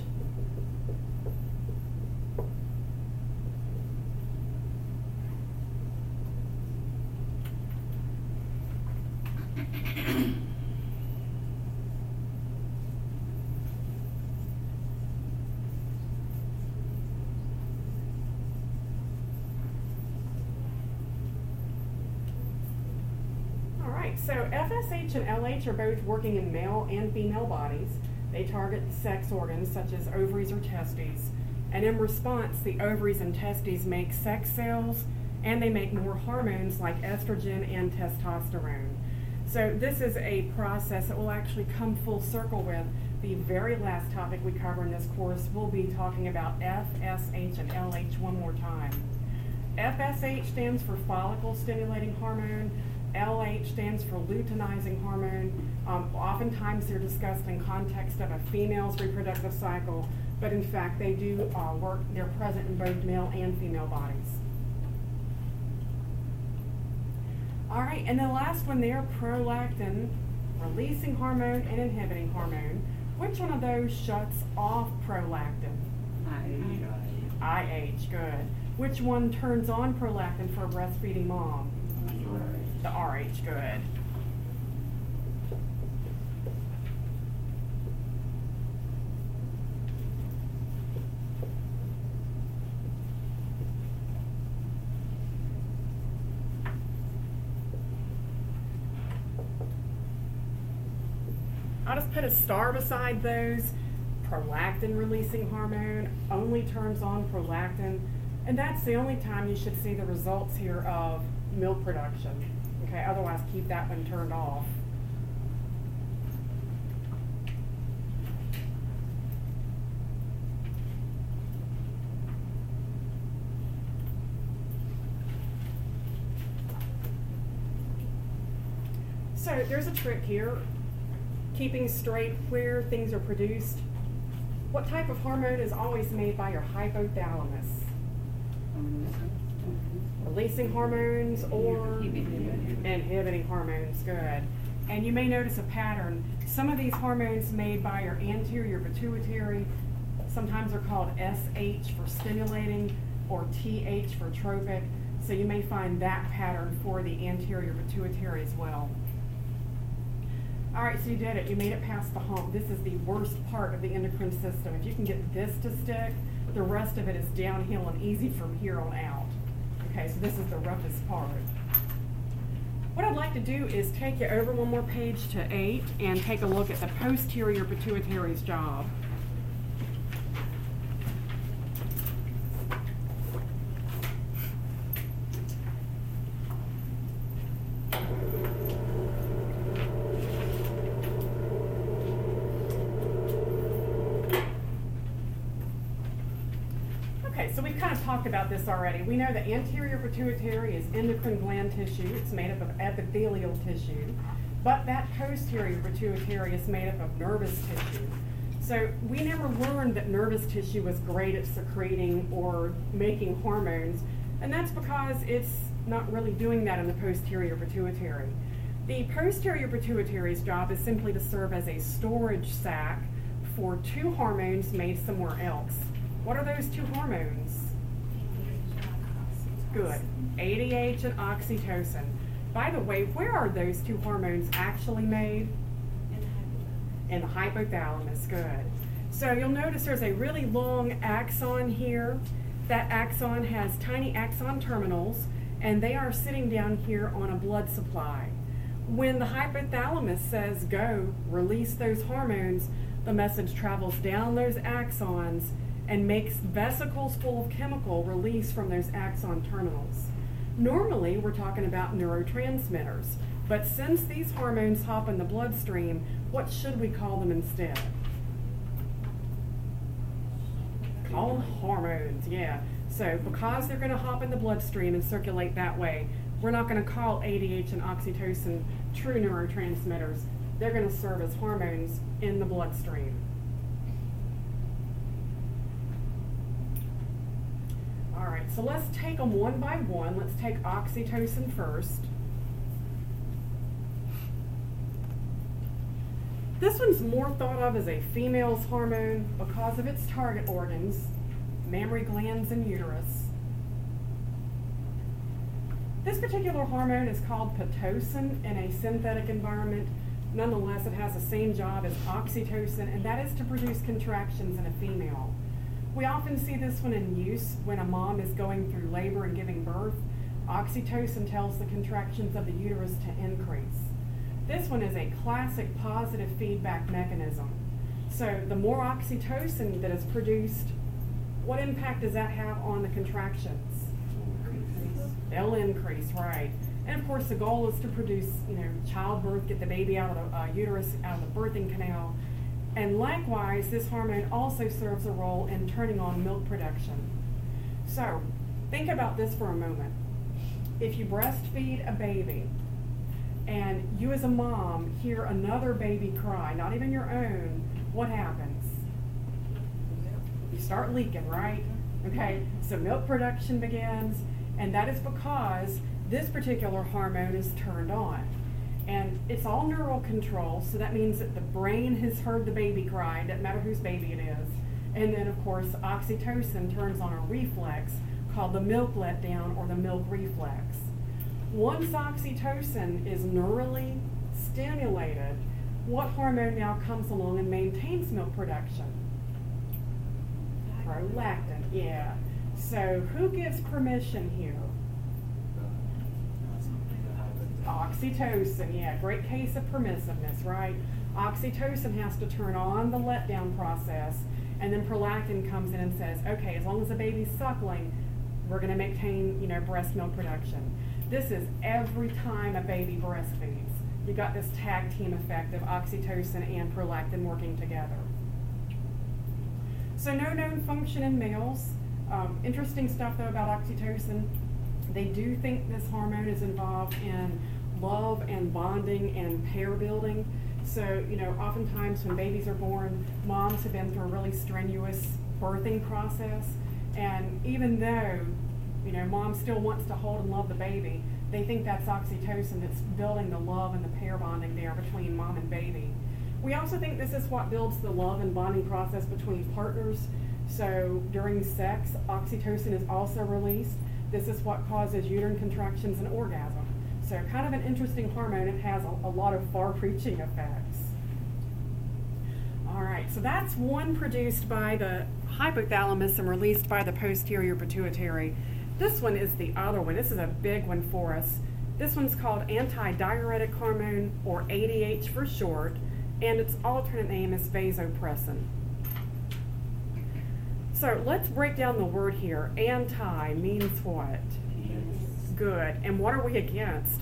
So F S H and L H are both working in male and female bodies. They target sex organs such as ovaries or testes. And in response, the ovaries and testes make sex cells and they make more hormones like estrogen and testosterone. So this is a process that will actually come full circle with the very last topic we cover in this course. We'll be talking about F S H and L H one more time. F S H stands for follicle stimulating hormone. L H stands for luteinizing hormone. Um, oftentimes they're discussed in context of a female's reproductive cycle, but in fact they do uh, work, they're present in both male and female bodies. All right, and the last one there, prolactin, releasing hormone and inhibiting hormone. Which one of those shuts off prolactin? I H, good. Which one turns on prolactin for a breastfeeding mom? The R H, good. I'll just put a star beside those. Prolactin releasing hormone only turns on prolactin, and that's the only time you should see the results here of milk production. Okay, otherwise keep that one turned off. So there's a trick here, keeping straight where things are produced. What type of hormone is always made by your hypothalamus? Releasing hormones or inhibiting hormones, good. And you may notice a pattern. Some of these hormones made by your anterior pituitary, sometimes are called S H for stimulating or T H for tropic. So you may find that pattern for the anterior pituitary as well. All right, so you did it. You made it past the hump. This is the worst part of the endocrine system. If you can get this to stick, the rest of it is downhill and easy from here on out. Okay, so this is the roughest part. What I'd like to do is take you over one more page to eight and take a look at the posterior pituitary's job. So we've kind of talked about this already. We know the anterior pituitary is endocrine gland tissue. It's made up of epithelial tissue. But that posterior pituitary is made up of nervous tissue. So we never learned that nervous tissue was great at secreting or making hormones. And that's because it's not really doing that in the posterior pituitary. The posterior pituitary's job is simply to serve as a storage sac for two hormones made somewhere else. What are those two hormones? Good. A D H and oxytocin. By the way, where are those two hormones actually made? In the hypothalamus. Good. So you'll notice there's a really long axon here. That axon has tiny axon terminals, and they are sitting down here on a blood supply. When the hypothalamus says go, release those hormones, the message travels down those axons and makes vesicles full of chemical release from those axon terminals. Normally, we're talking about neurotransmitters, but since these hormones hop in the bloodstream, what should we call them instead? Call them hormones, yeah. So because they're going to hop in the bloodstream and circulate that way, we're not going to call A D H and oxytocin true neurotransmitters. They're going to serve as hormones in the bloodstream. All right, so let's take them one by one. Let's take oxytocin first. This one's more thought of as a female's hormone because of its target organs, mammary glands and uterus. This particular hormone is called Pitocin in a synthetic environment. Nonetheless, it has the same job as oxytocin, and that is to produce contractions in a female. We often see this one in use when a mom is going through labor and giving birth. Oxytocin tells the contractions of the uterus to increase. This one is a classic positive feedback mechanism. So the more oxytocin that is produced, what impact does that have on the contractions? They'll increase, right. And of course the goal is to produce, you know, childbirth, get the baby out of the uh, uterus, out of the birthing canal. And likewise, this hormone also serves a role in turning on milk production. So think about this for a moment. If you breastfeed a baby and you as a mom hear another baby cry, not even your own, what happens? You start leaking, right? Okay, so milk production begins, and that is because this particular hormone is turned on. And it's all neural control, so that means that the brain has heard the baby cry, doesn't matter whose baby it is. And then, of course, oxytocin turns on a reflex called the milk letdown or the milk reflex. Once oxytocin is neurally stimulated, what hormone now comes along and maintains milk production? Prolactin, yeah. So who gives permission here? Oxytocin, yeah, great case of permissiveness, right? Oxytocin has to turn on the letdown process, and then prolactin comes in and says, okay, as long as the baby's suckling, we're going to maintain, you know, breast milk production. This is every time a baby breastfeeds. You got this tag team effect of oxytocin and prolactin working together. So no known function in males. Um, interesting stuff though about oxytocin. They do think this hormone is involved in love and bonding and pair building. So, you know, oftentimes when babies are born, moms have been through a really strenuous birthing process. And even though, you know, mom still wants to hold and love the baby, they think that's oxytocin that's building the love and the pair bonding there between mom and baby. We also think this is what builds the love and bonding process between partners. So during sex, oxytocin is also released. This is what causes uterine contractions and orgasm. So kind of an interesting hormone. It has a, a lot of far-reaching effects. All right, so that's one produced by the hypothalamus and released by the posterior pituitary. This one is the other one. This is a big one for us. This one's called antidiuretic hormone, or A D H for short, and its alternate name is vasopressin. So let's break down the word here. Anti means what? Yes. Good. And what are we against?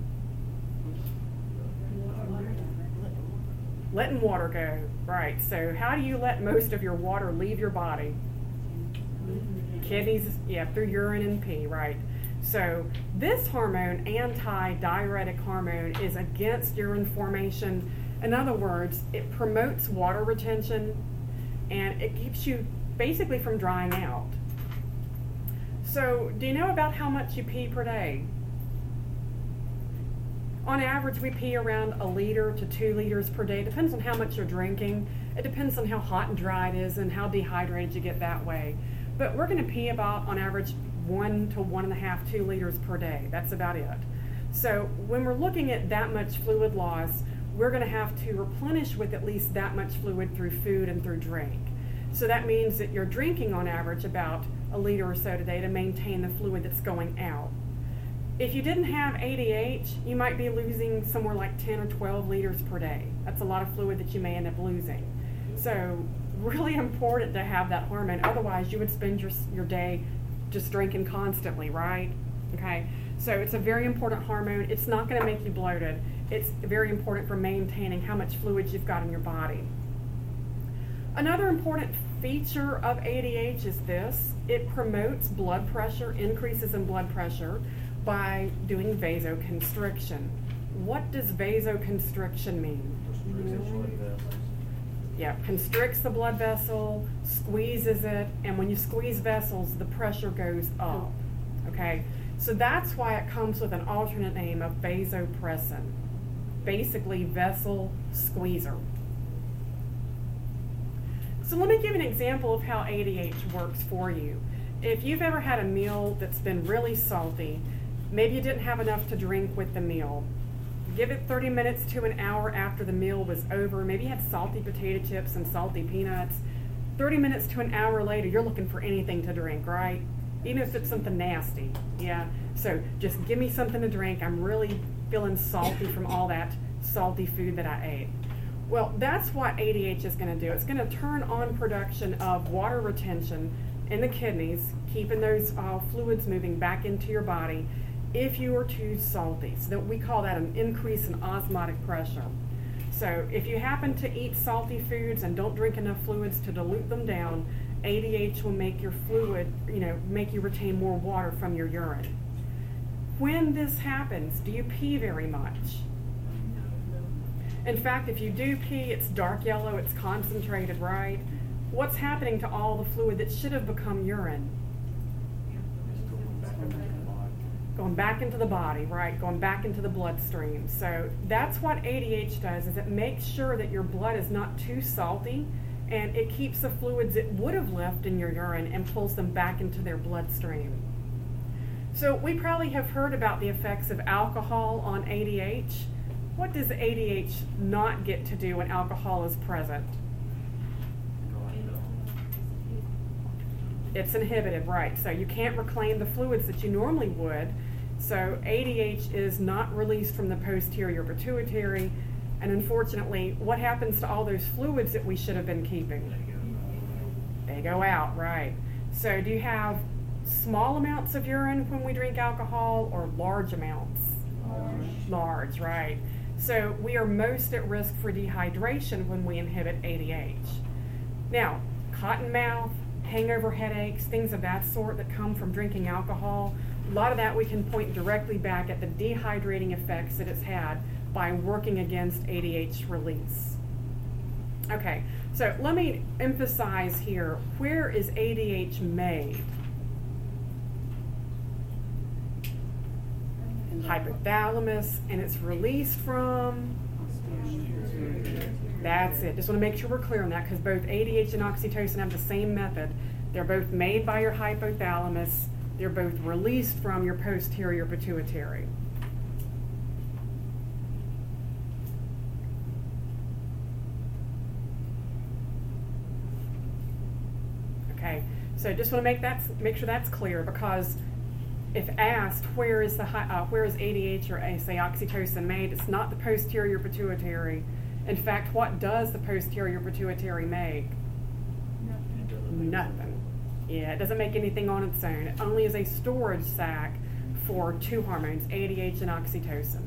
Letting water go. Right. So how do you let most of your water leave your body? Kidneys, yeah, through urine and pee, right. So this hormone, antidiuretic hormone, is against urine formation. In other words, it promotes water retention and it keeps you basically from drying out. So do you know about how much you pee per day? On average, we pee around a liter to two liters per day. It depends on how much you're drinking. It depends on how hot and dry it is and how dehydrated you get that way. But we're going to pee about, on average, one to one and a half, two liters per day. That's about it. So when we're looking at that much fluid loss, we're going to have to replenish with at least that much fluid through food and through drink. So that means that you're drinking on average about a liter or so today to maintain the fluid that's going out. If you didn't have A D H, you might be losing somewhere like ten or twelve liters per day. That's a lot of fluid that you may end up losing. So really important to have that hormone. Otherwise, you would spend your, your day just drinking constantly, right? Okay, so it's a very important hormone. It's not going to make you bloated. It's very important for maintaining how much fluid you've got in your body. Another important feature of A D H is this. It promotes blood pressure, increases in blood pressure by doing vasoconstriction. What does vasoconstriction mean? Restricted blood vessels. Yeah, constricts the blood vessel, squeezes it, and when you squeeze vessels, the pressure goes up. Okay, so that's why it comes with an alternate name of vasopressin, basically vessel squeezer. So let me give an example of how A D H works for you. If you've ever had a meal that's been really salty, maybe you didn't have enough to drink with the meal. Give it thirty minutes to an hour after the meal was over. Maybe you had salty potato chips and salty peanuts. thirty minutes to an hour later, you're looking for anything to drink, right? Even if it's something nasty. Yeah, so just give me something to drink. I'm really feeling salty from all that salty food that I ate. Well, that's what A D H is going to do. It's going to turn on production of water retention in the kidneys, keeping those uh, fluids moving back into your body if you are too salty. So that we call that an increase in osmotic pressure. So if you happen to eat salty foods and don't drink enough fluids to dilute them down, A D H will make your fluid, you know, make you retain more water from your urine. When this happens, do you pee very much? In fact, if you do pee, it's dark yellow, it's concentrated, right? What's happening to all the fluid that should have become urine? It's going back into the body. Going back into the body, right? Going back into the bloodstream. So that's what A D H does, is it makes sure that your blood is not too salty, and it keeps the fluids it would have left in your urine and pulls them back into their bloodstream. So we probably have heard about the effects of alcohol on A D H. What does A D H not get to do when alcohol is present? It's inhibited, right? So you can't reclaim the fluids that you normally would. So A D H is not released from the posterior pituitary. And unfortunately, what happens to all those fluids that we should have been keeping? They go out, right? So do you have small amounts of urine when we drink alcohol or large amounts? Large. Large, right. So we are most at risk for dehydration when we inhibit A D H. Now, cotton mouth, hangover headaches, things of that sort that come from drinking alcohol, a lot of that we can point directly back at the dehydrating effects that it's had by working against A D H release. Okay, so let me emphasize here, where is A D H made? Hypothalamus, and it's released from? That's it. Just want to make sure we're clear on that, because both A D H and oxytocin have the same method. They're both made by your hypothalamus. They're both released from your posterior pituitary. Okay, so just want to make that make sure that's clear, because if asked where is the uh, where is A D H or uh, say oxytocin made, it's not the posterior pituitary. In fact, what does the posterior pituitary make? Nothing. Nothing. Yeah, it doesn't make anything on its own. It only is a storage sac for two hormones, A D H and oxytocin.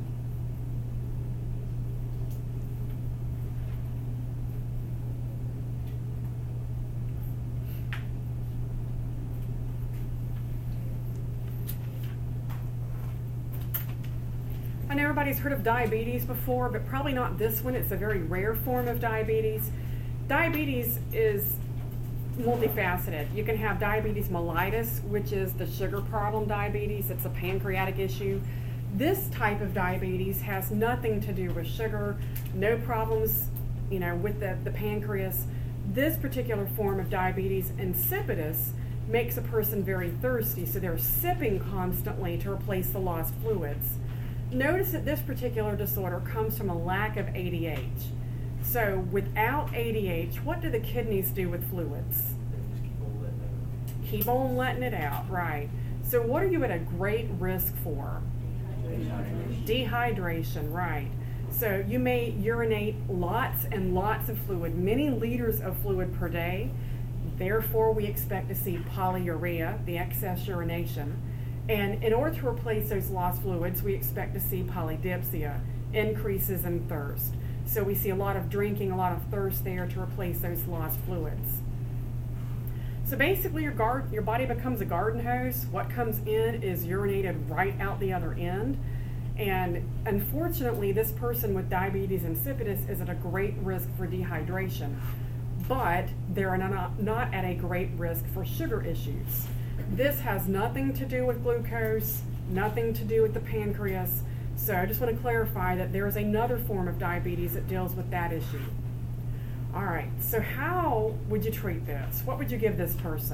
I know everybody's heard of diabetes before, but probably not this one. It's a very rare form of diabetes. Diabetes is multifaceted. You can have diabetes mellitus, which is the sugar problem diabetes. It's a pancreatic issue. This type of diabetes has nothing to do with sugar, no problems, you know, with the, the pancreas. This particular form of diabetes, insipidus, makes a person very thirsty, so they're sipping constantly to replace the lost fluids. Notice that this particular disorder comes from a lack of A D H. So without A D H, what do the kidneys do with fluids? They just keep on letting it out. Keep on letting it out, right. So what are you at a great risk for? Dehydration. Dehydration, right. So you may urinate lots and lots of fluid, many liters of fluid per day. Therefore, we expect to see polyuria, the excess urination. And in order to replace those lost fluids, we expect to see polydipsia, increases in thirst. So we see a lot of drinking, a lot of thirst there to replace those lost fluids. So basically your, guard, your body becomes a garden hose. What comes in is urinated right out the other end. And unfortunately, this person with diabetes insipidus is at a great risk for dehydration, but they're not, not at a great risk for sugar issues. This has nothing to do with glucose, nothing to do with the pancreas. So I just want to clarify that there is another form of diabetes that deals with that issue. All right, so how would you treat this? What would you give this person?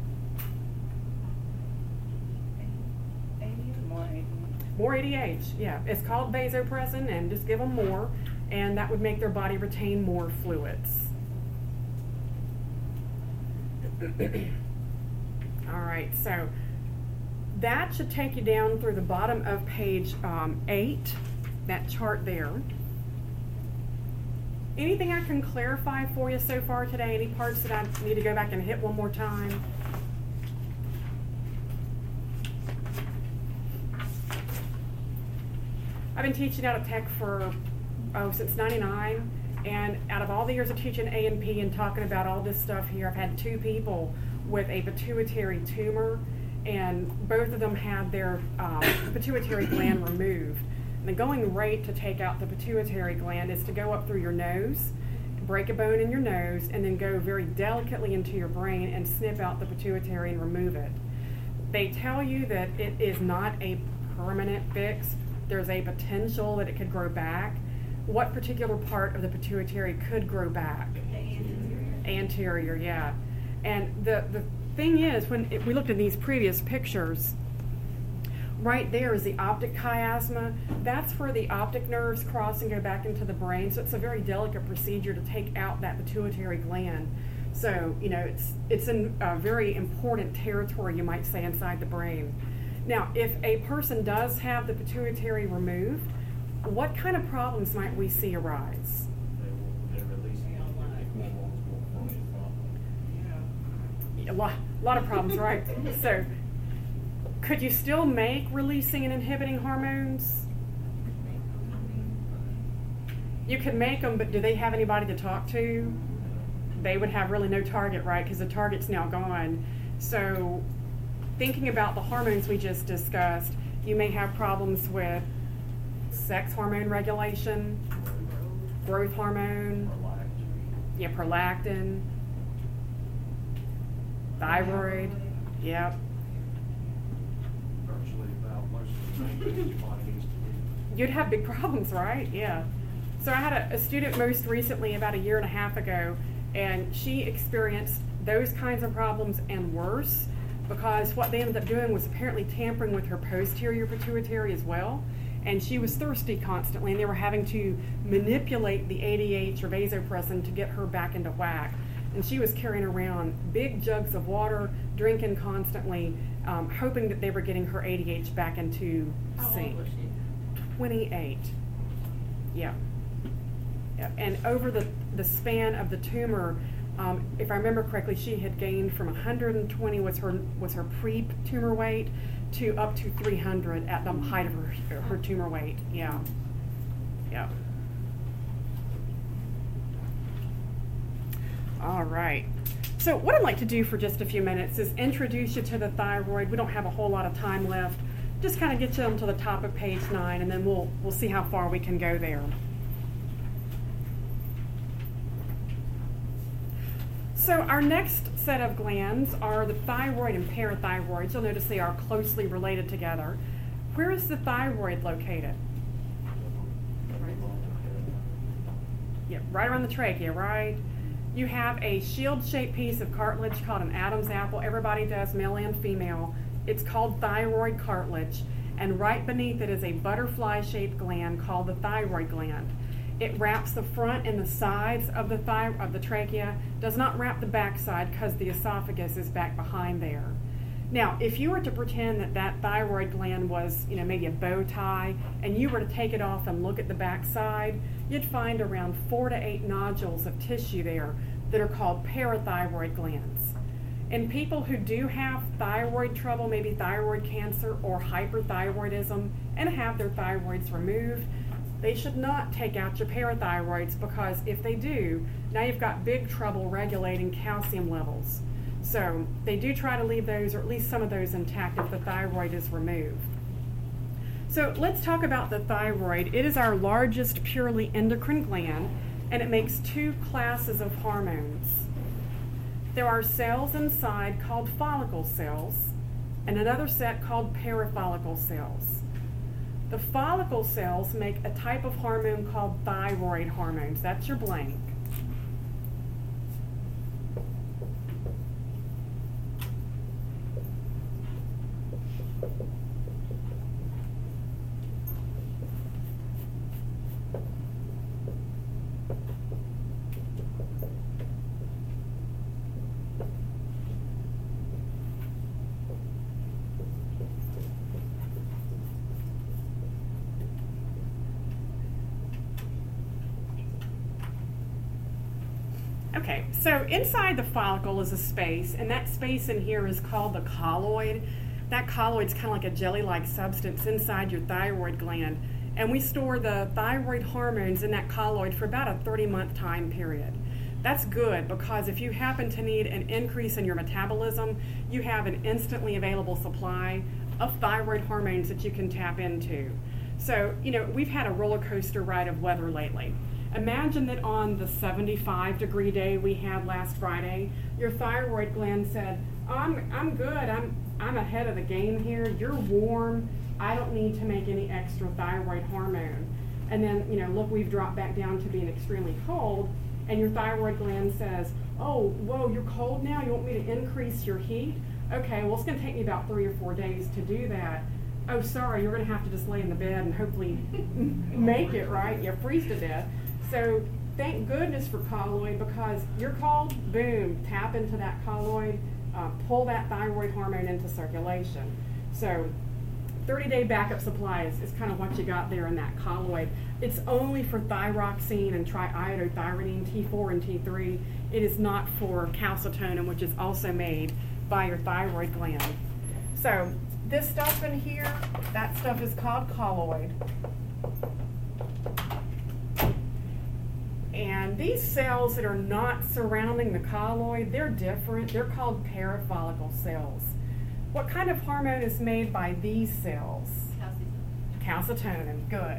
More A D H, yeah. It's called vasopressin, and just give them more, and that would make their body retain more fluids. All right, so that should take you down through the bottom of page um, eight, that chart there. Anything I can clarify for you so far today? Any parts that I need to go back and hit one more time? I've been teaching out at Tech for, oh, since ninety-nine, and out of all the years of teaching A and P and talking about all this stuff here, I've had two people with a pituitary tumor, and both of them had their um, pituitary gland removed. And the going rate to take out the pituitary gland is to go up through your nose, break a bone in your nose, and then go very delicately into your brain and snip out the pituitary and remove it. They tell you that it is not a permanent fix. There's a potential that it could grow back. What particular part of the pituitary could grow back? The anterior. Anterior, yeah. And the, the thing is, when if we looked at these previous pictures, right there is the optic chiasma. That's where the optic nerves cross and go back into the brain. So it's a very delicate procedure to take out that pituitary gland. So, you know, it's, it's in a very important territory, you might say, inside the brain. Now, if a person does have the pituitary removed, what kind of problems might we see arise? They will, they're releasing hormones won't function properly. A lot, a lot of problems, right? So, could you still make releasing and inhibiting hormones? You can make them, but do they have anybody to talk to? They would have really no target, right? Because the target's now gone. So, thinking about the hormones we just discussed, you may have problems with sex hormone regulation, growth hormone, Prolactin. yeah, prolactin, thyroid, yep. Virtually about most of the things that your body needs to do. You'd have big problems, right? Yeah. So I had a, a student most recently, about a year and a half ago, and she experienced those kinds of problems and worse, because what they ended up doing was apparently tampering with her posterior pituitary as well, and she was thirsty constantly, and they were having to manipulate the A D H or vasopressin to get her back into whack. And she was carrying around big jugs of water, drinking constantly, um, hoping that they were getting her A D H back into How sync. old was she? twenty-eight. Yeah. Yeah. And over the, the span of the tumor, um, if I remember correctly, she had gained from one hundred twenty was her was her pre-tumor weight to up to three hundred at the height of her her tumor weight. Yeah. Yeah. All right. So what I'd like to do for just a few minutes is introduce you to the thyroid. We don't have a whole lot of time left. Just kind of get you to the top of page nine, and then we'll we'll see how far we can go there. So our next set of glands are the thyroid and parathyroid. You'll notice they are closely related together. Where is the thyroid located? Yeah, right around the trachea, right? You have a shield-shaped piece of cartilage called an Adam's apple. Everybody does, male and female. It's called thyroid cartilage, and right beneath it is a butterfly-shaped gland called the thyroid gland. It wraps the front and the sides of the thy- of the trachea, does not wrap the backside because the esophagus is back behind there. Now, if you were to pretend that that thyroid gland was, you know, maybe a bow tie, and you were to take it off and look at the backside, you'd find around four to eight nodules of tissue there that are called parathyroid glands. In people who do have thyroid trouble, maybe thyroid cancer or hyperthyroidism, and have their thyroids removed, they should not take out your parathyroids, because if they do, now you've got big trouble regulating calcium levels. So they do try to leave those, or at least some of those, intact if the thyroid is removed. So let's talk about the thyroid. It is our largest purely endocrine gland, and it makes two classes of hormones. There are cells inside called follicle cells, and another set called parafollicle cells. The follicle cells make a type of hormone called thyroid hormones. That's your blank. Okay, so inside the follicle is a space, and that space in here is called the colloid. That colloid is kind of like a jelly-like substance inside your thyroid gland, and we store the thyroid hormones in that colloid for about a thirty-month time period. That's good because if you happen to need an increase in your metabolism, you have an instantly available supply of thyroid hormones that you can tap into. So, you know, we've had a roller coaster ride of weather lately. Imagine that on the seventy-five degree day we had last Friday, your thyroid gland said, oh, I'm, I'm good, I'm, I'm ahead of the game here, you're warm, I don't need to make any extra thyroid hormone. And then, you know, look, we've dropped back down to being extremely cold, and your thyroid gland says, oh, whoa, you're cold now, you want me to increase your heat? Okay, well, it's gonna take me about three or four days to do that. Oh, sorry, you're gonna have to just lay in the bed and hopefully make it, right? You freeze to death. So thank goodness for colloid, because you're cold, boom, tap into that colloid, uh, pull that thyroid hormone into circulation. So thirty day backup supplies is kind of what you got there in that colloid. It's only for thyroxine and triiodothyronine, T four and T three. It is not for calcitonin, which is also made by your thyroid gland. So this stuff in here, that stuff is called colloid. And these cells that are not surrounding the colloid, they're different. They're called parafollicle cells. What kind of hormone is made by these cells? Calcitonin. Calcitonin, good.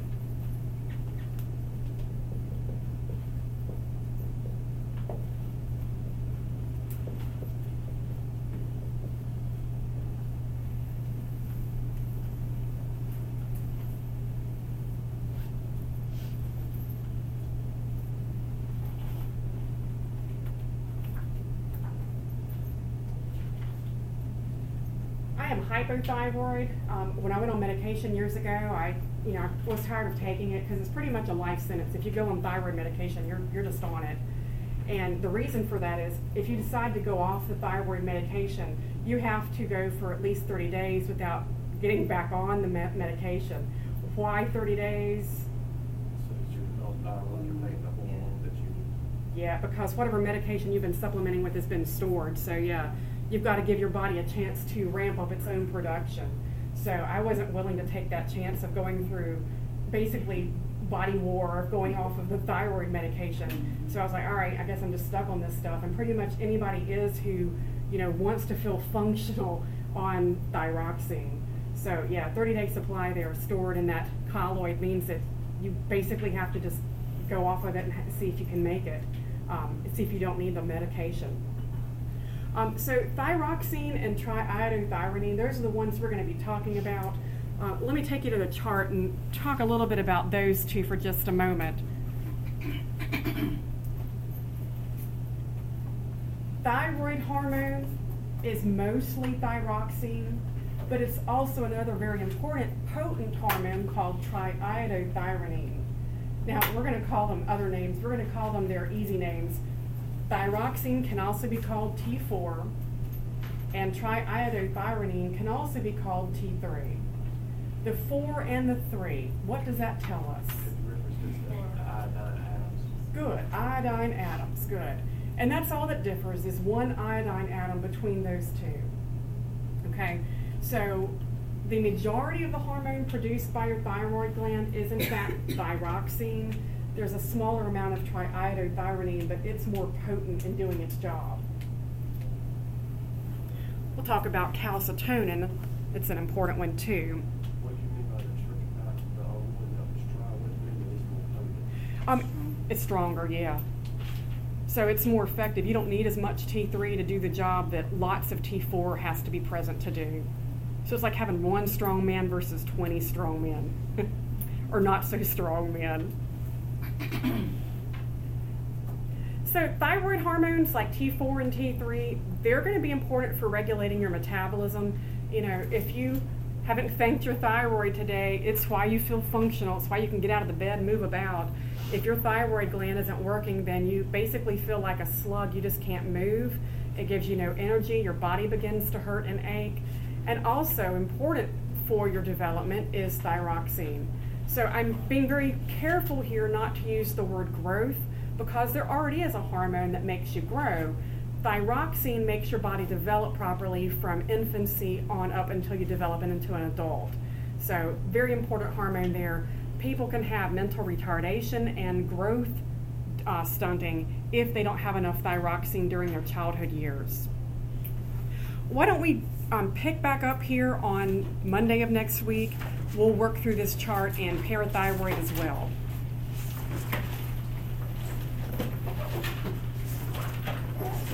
I am hypothyroid. Um, when I went on medication years ago, I, you know, I was tired of taking it because it's pretty much a life sentence. If you go on thyroid medication, you're you're just on it. And the reason for that is if you decide to go off the thyroid medication, you have to go for at least thirty days without getting back on the me- medication. Why thirty days? So that you're on thyroid, you're making the hormone that you. Yeah, because whatever medication you've been supplementing with has been stored. So yeah, you've got to give your body a chance to ramp up its own production. So I wasn't willing to take that chance of going through basically body war of going off of the thyroid medication. So I was like, all right, I guess I'm just stuck on this stuff. And pretty much anybody is who, you know, wants to feel functional on thyroxine. So yeah, thirty day supply there stored in that colloid means that you basically have to just go off of it and see if you can make it, um, see if you don't need the medication. Um, so thyroxine and triiodothyronine, those are the ones we're going to be talking about. Uh, let me take you to the chart and talk a little bit about those two for just a moment. Thyroid hormone is mostly thyroxine, but it's also another very important potent hormone called triiodothyronine. Now, we're going to call them other names. We're going to call them their easy names. Thyroxine can also be called T four, and triiodothyronine can also be called T three. The four and the three, what does that tell us? It represents the iodine atoms. Good, iodine atoms, good. And that's all that differs is one iodine atom between those two. Okay, so the majority of the hormone produced by your thyroid gland is in fact thyroxine. There's a smaller amount of triiodothyronine, but it's more potent in doing its job. We'll talk about calcitonin. It's an important one too. What do you mean by Um, it's stronger, yeah. So it's more effective. You don't need as much T three to do the job that lots of T four has to be present to do. So it's like having one strong man versus twenty strong men, or not so strong men. So thyroid hormones like T four and T three, they're going to be important for regulating your metabolism. You know, if you haven't thanked your thyroid today, it's why you feel functional. It's why you can get out of the bed and move about. If your thyroid gland isn't working, then you basically feel like a slug. You just can't move. It gives you no energy. Your body begins to hurt and ache. And also important for your development is thyroxine. So I'm being very careful here not to use the word growth, because there already is a hormone that makes you grow. Thyroxine makes your body develop properly from infancy on up until you develop into an adult. So very important hormone there. People can have mental retardation and growth uh, stunting if they don't have enough thyroxine during their childhood years. Why don't we um, pick back up here on Monday of next week? We'll work through this chart and parathyroid as well.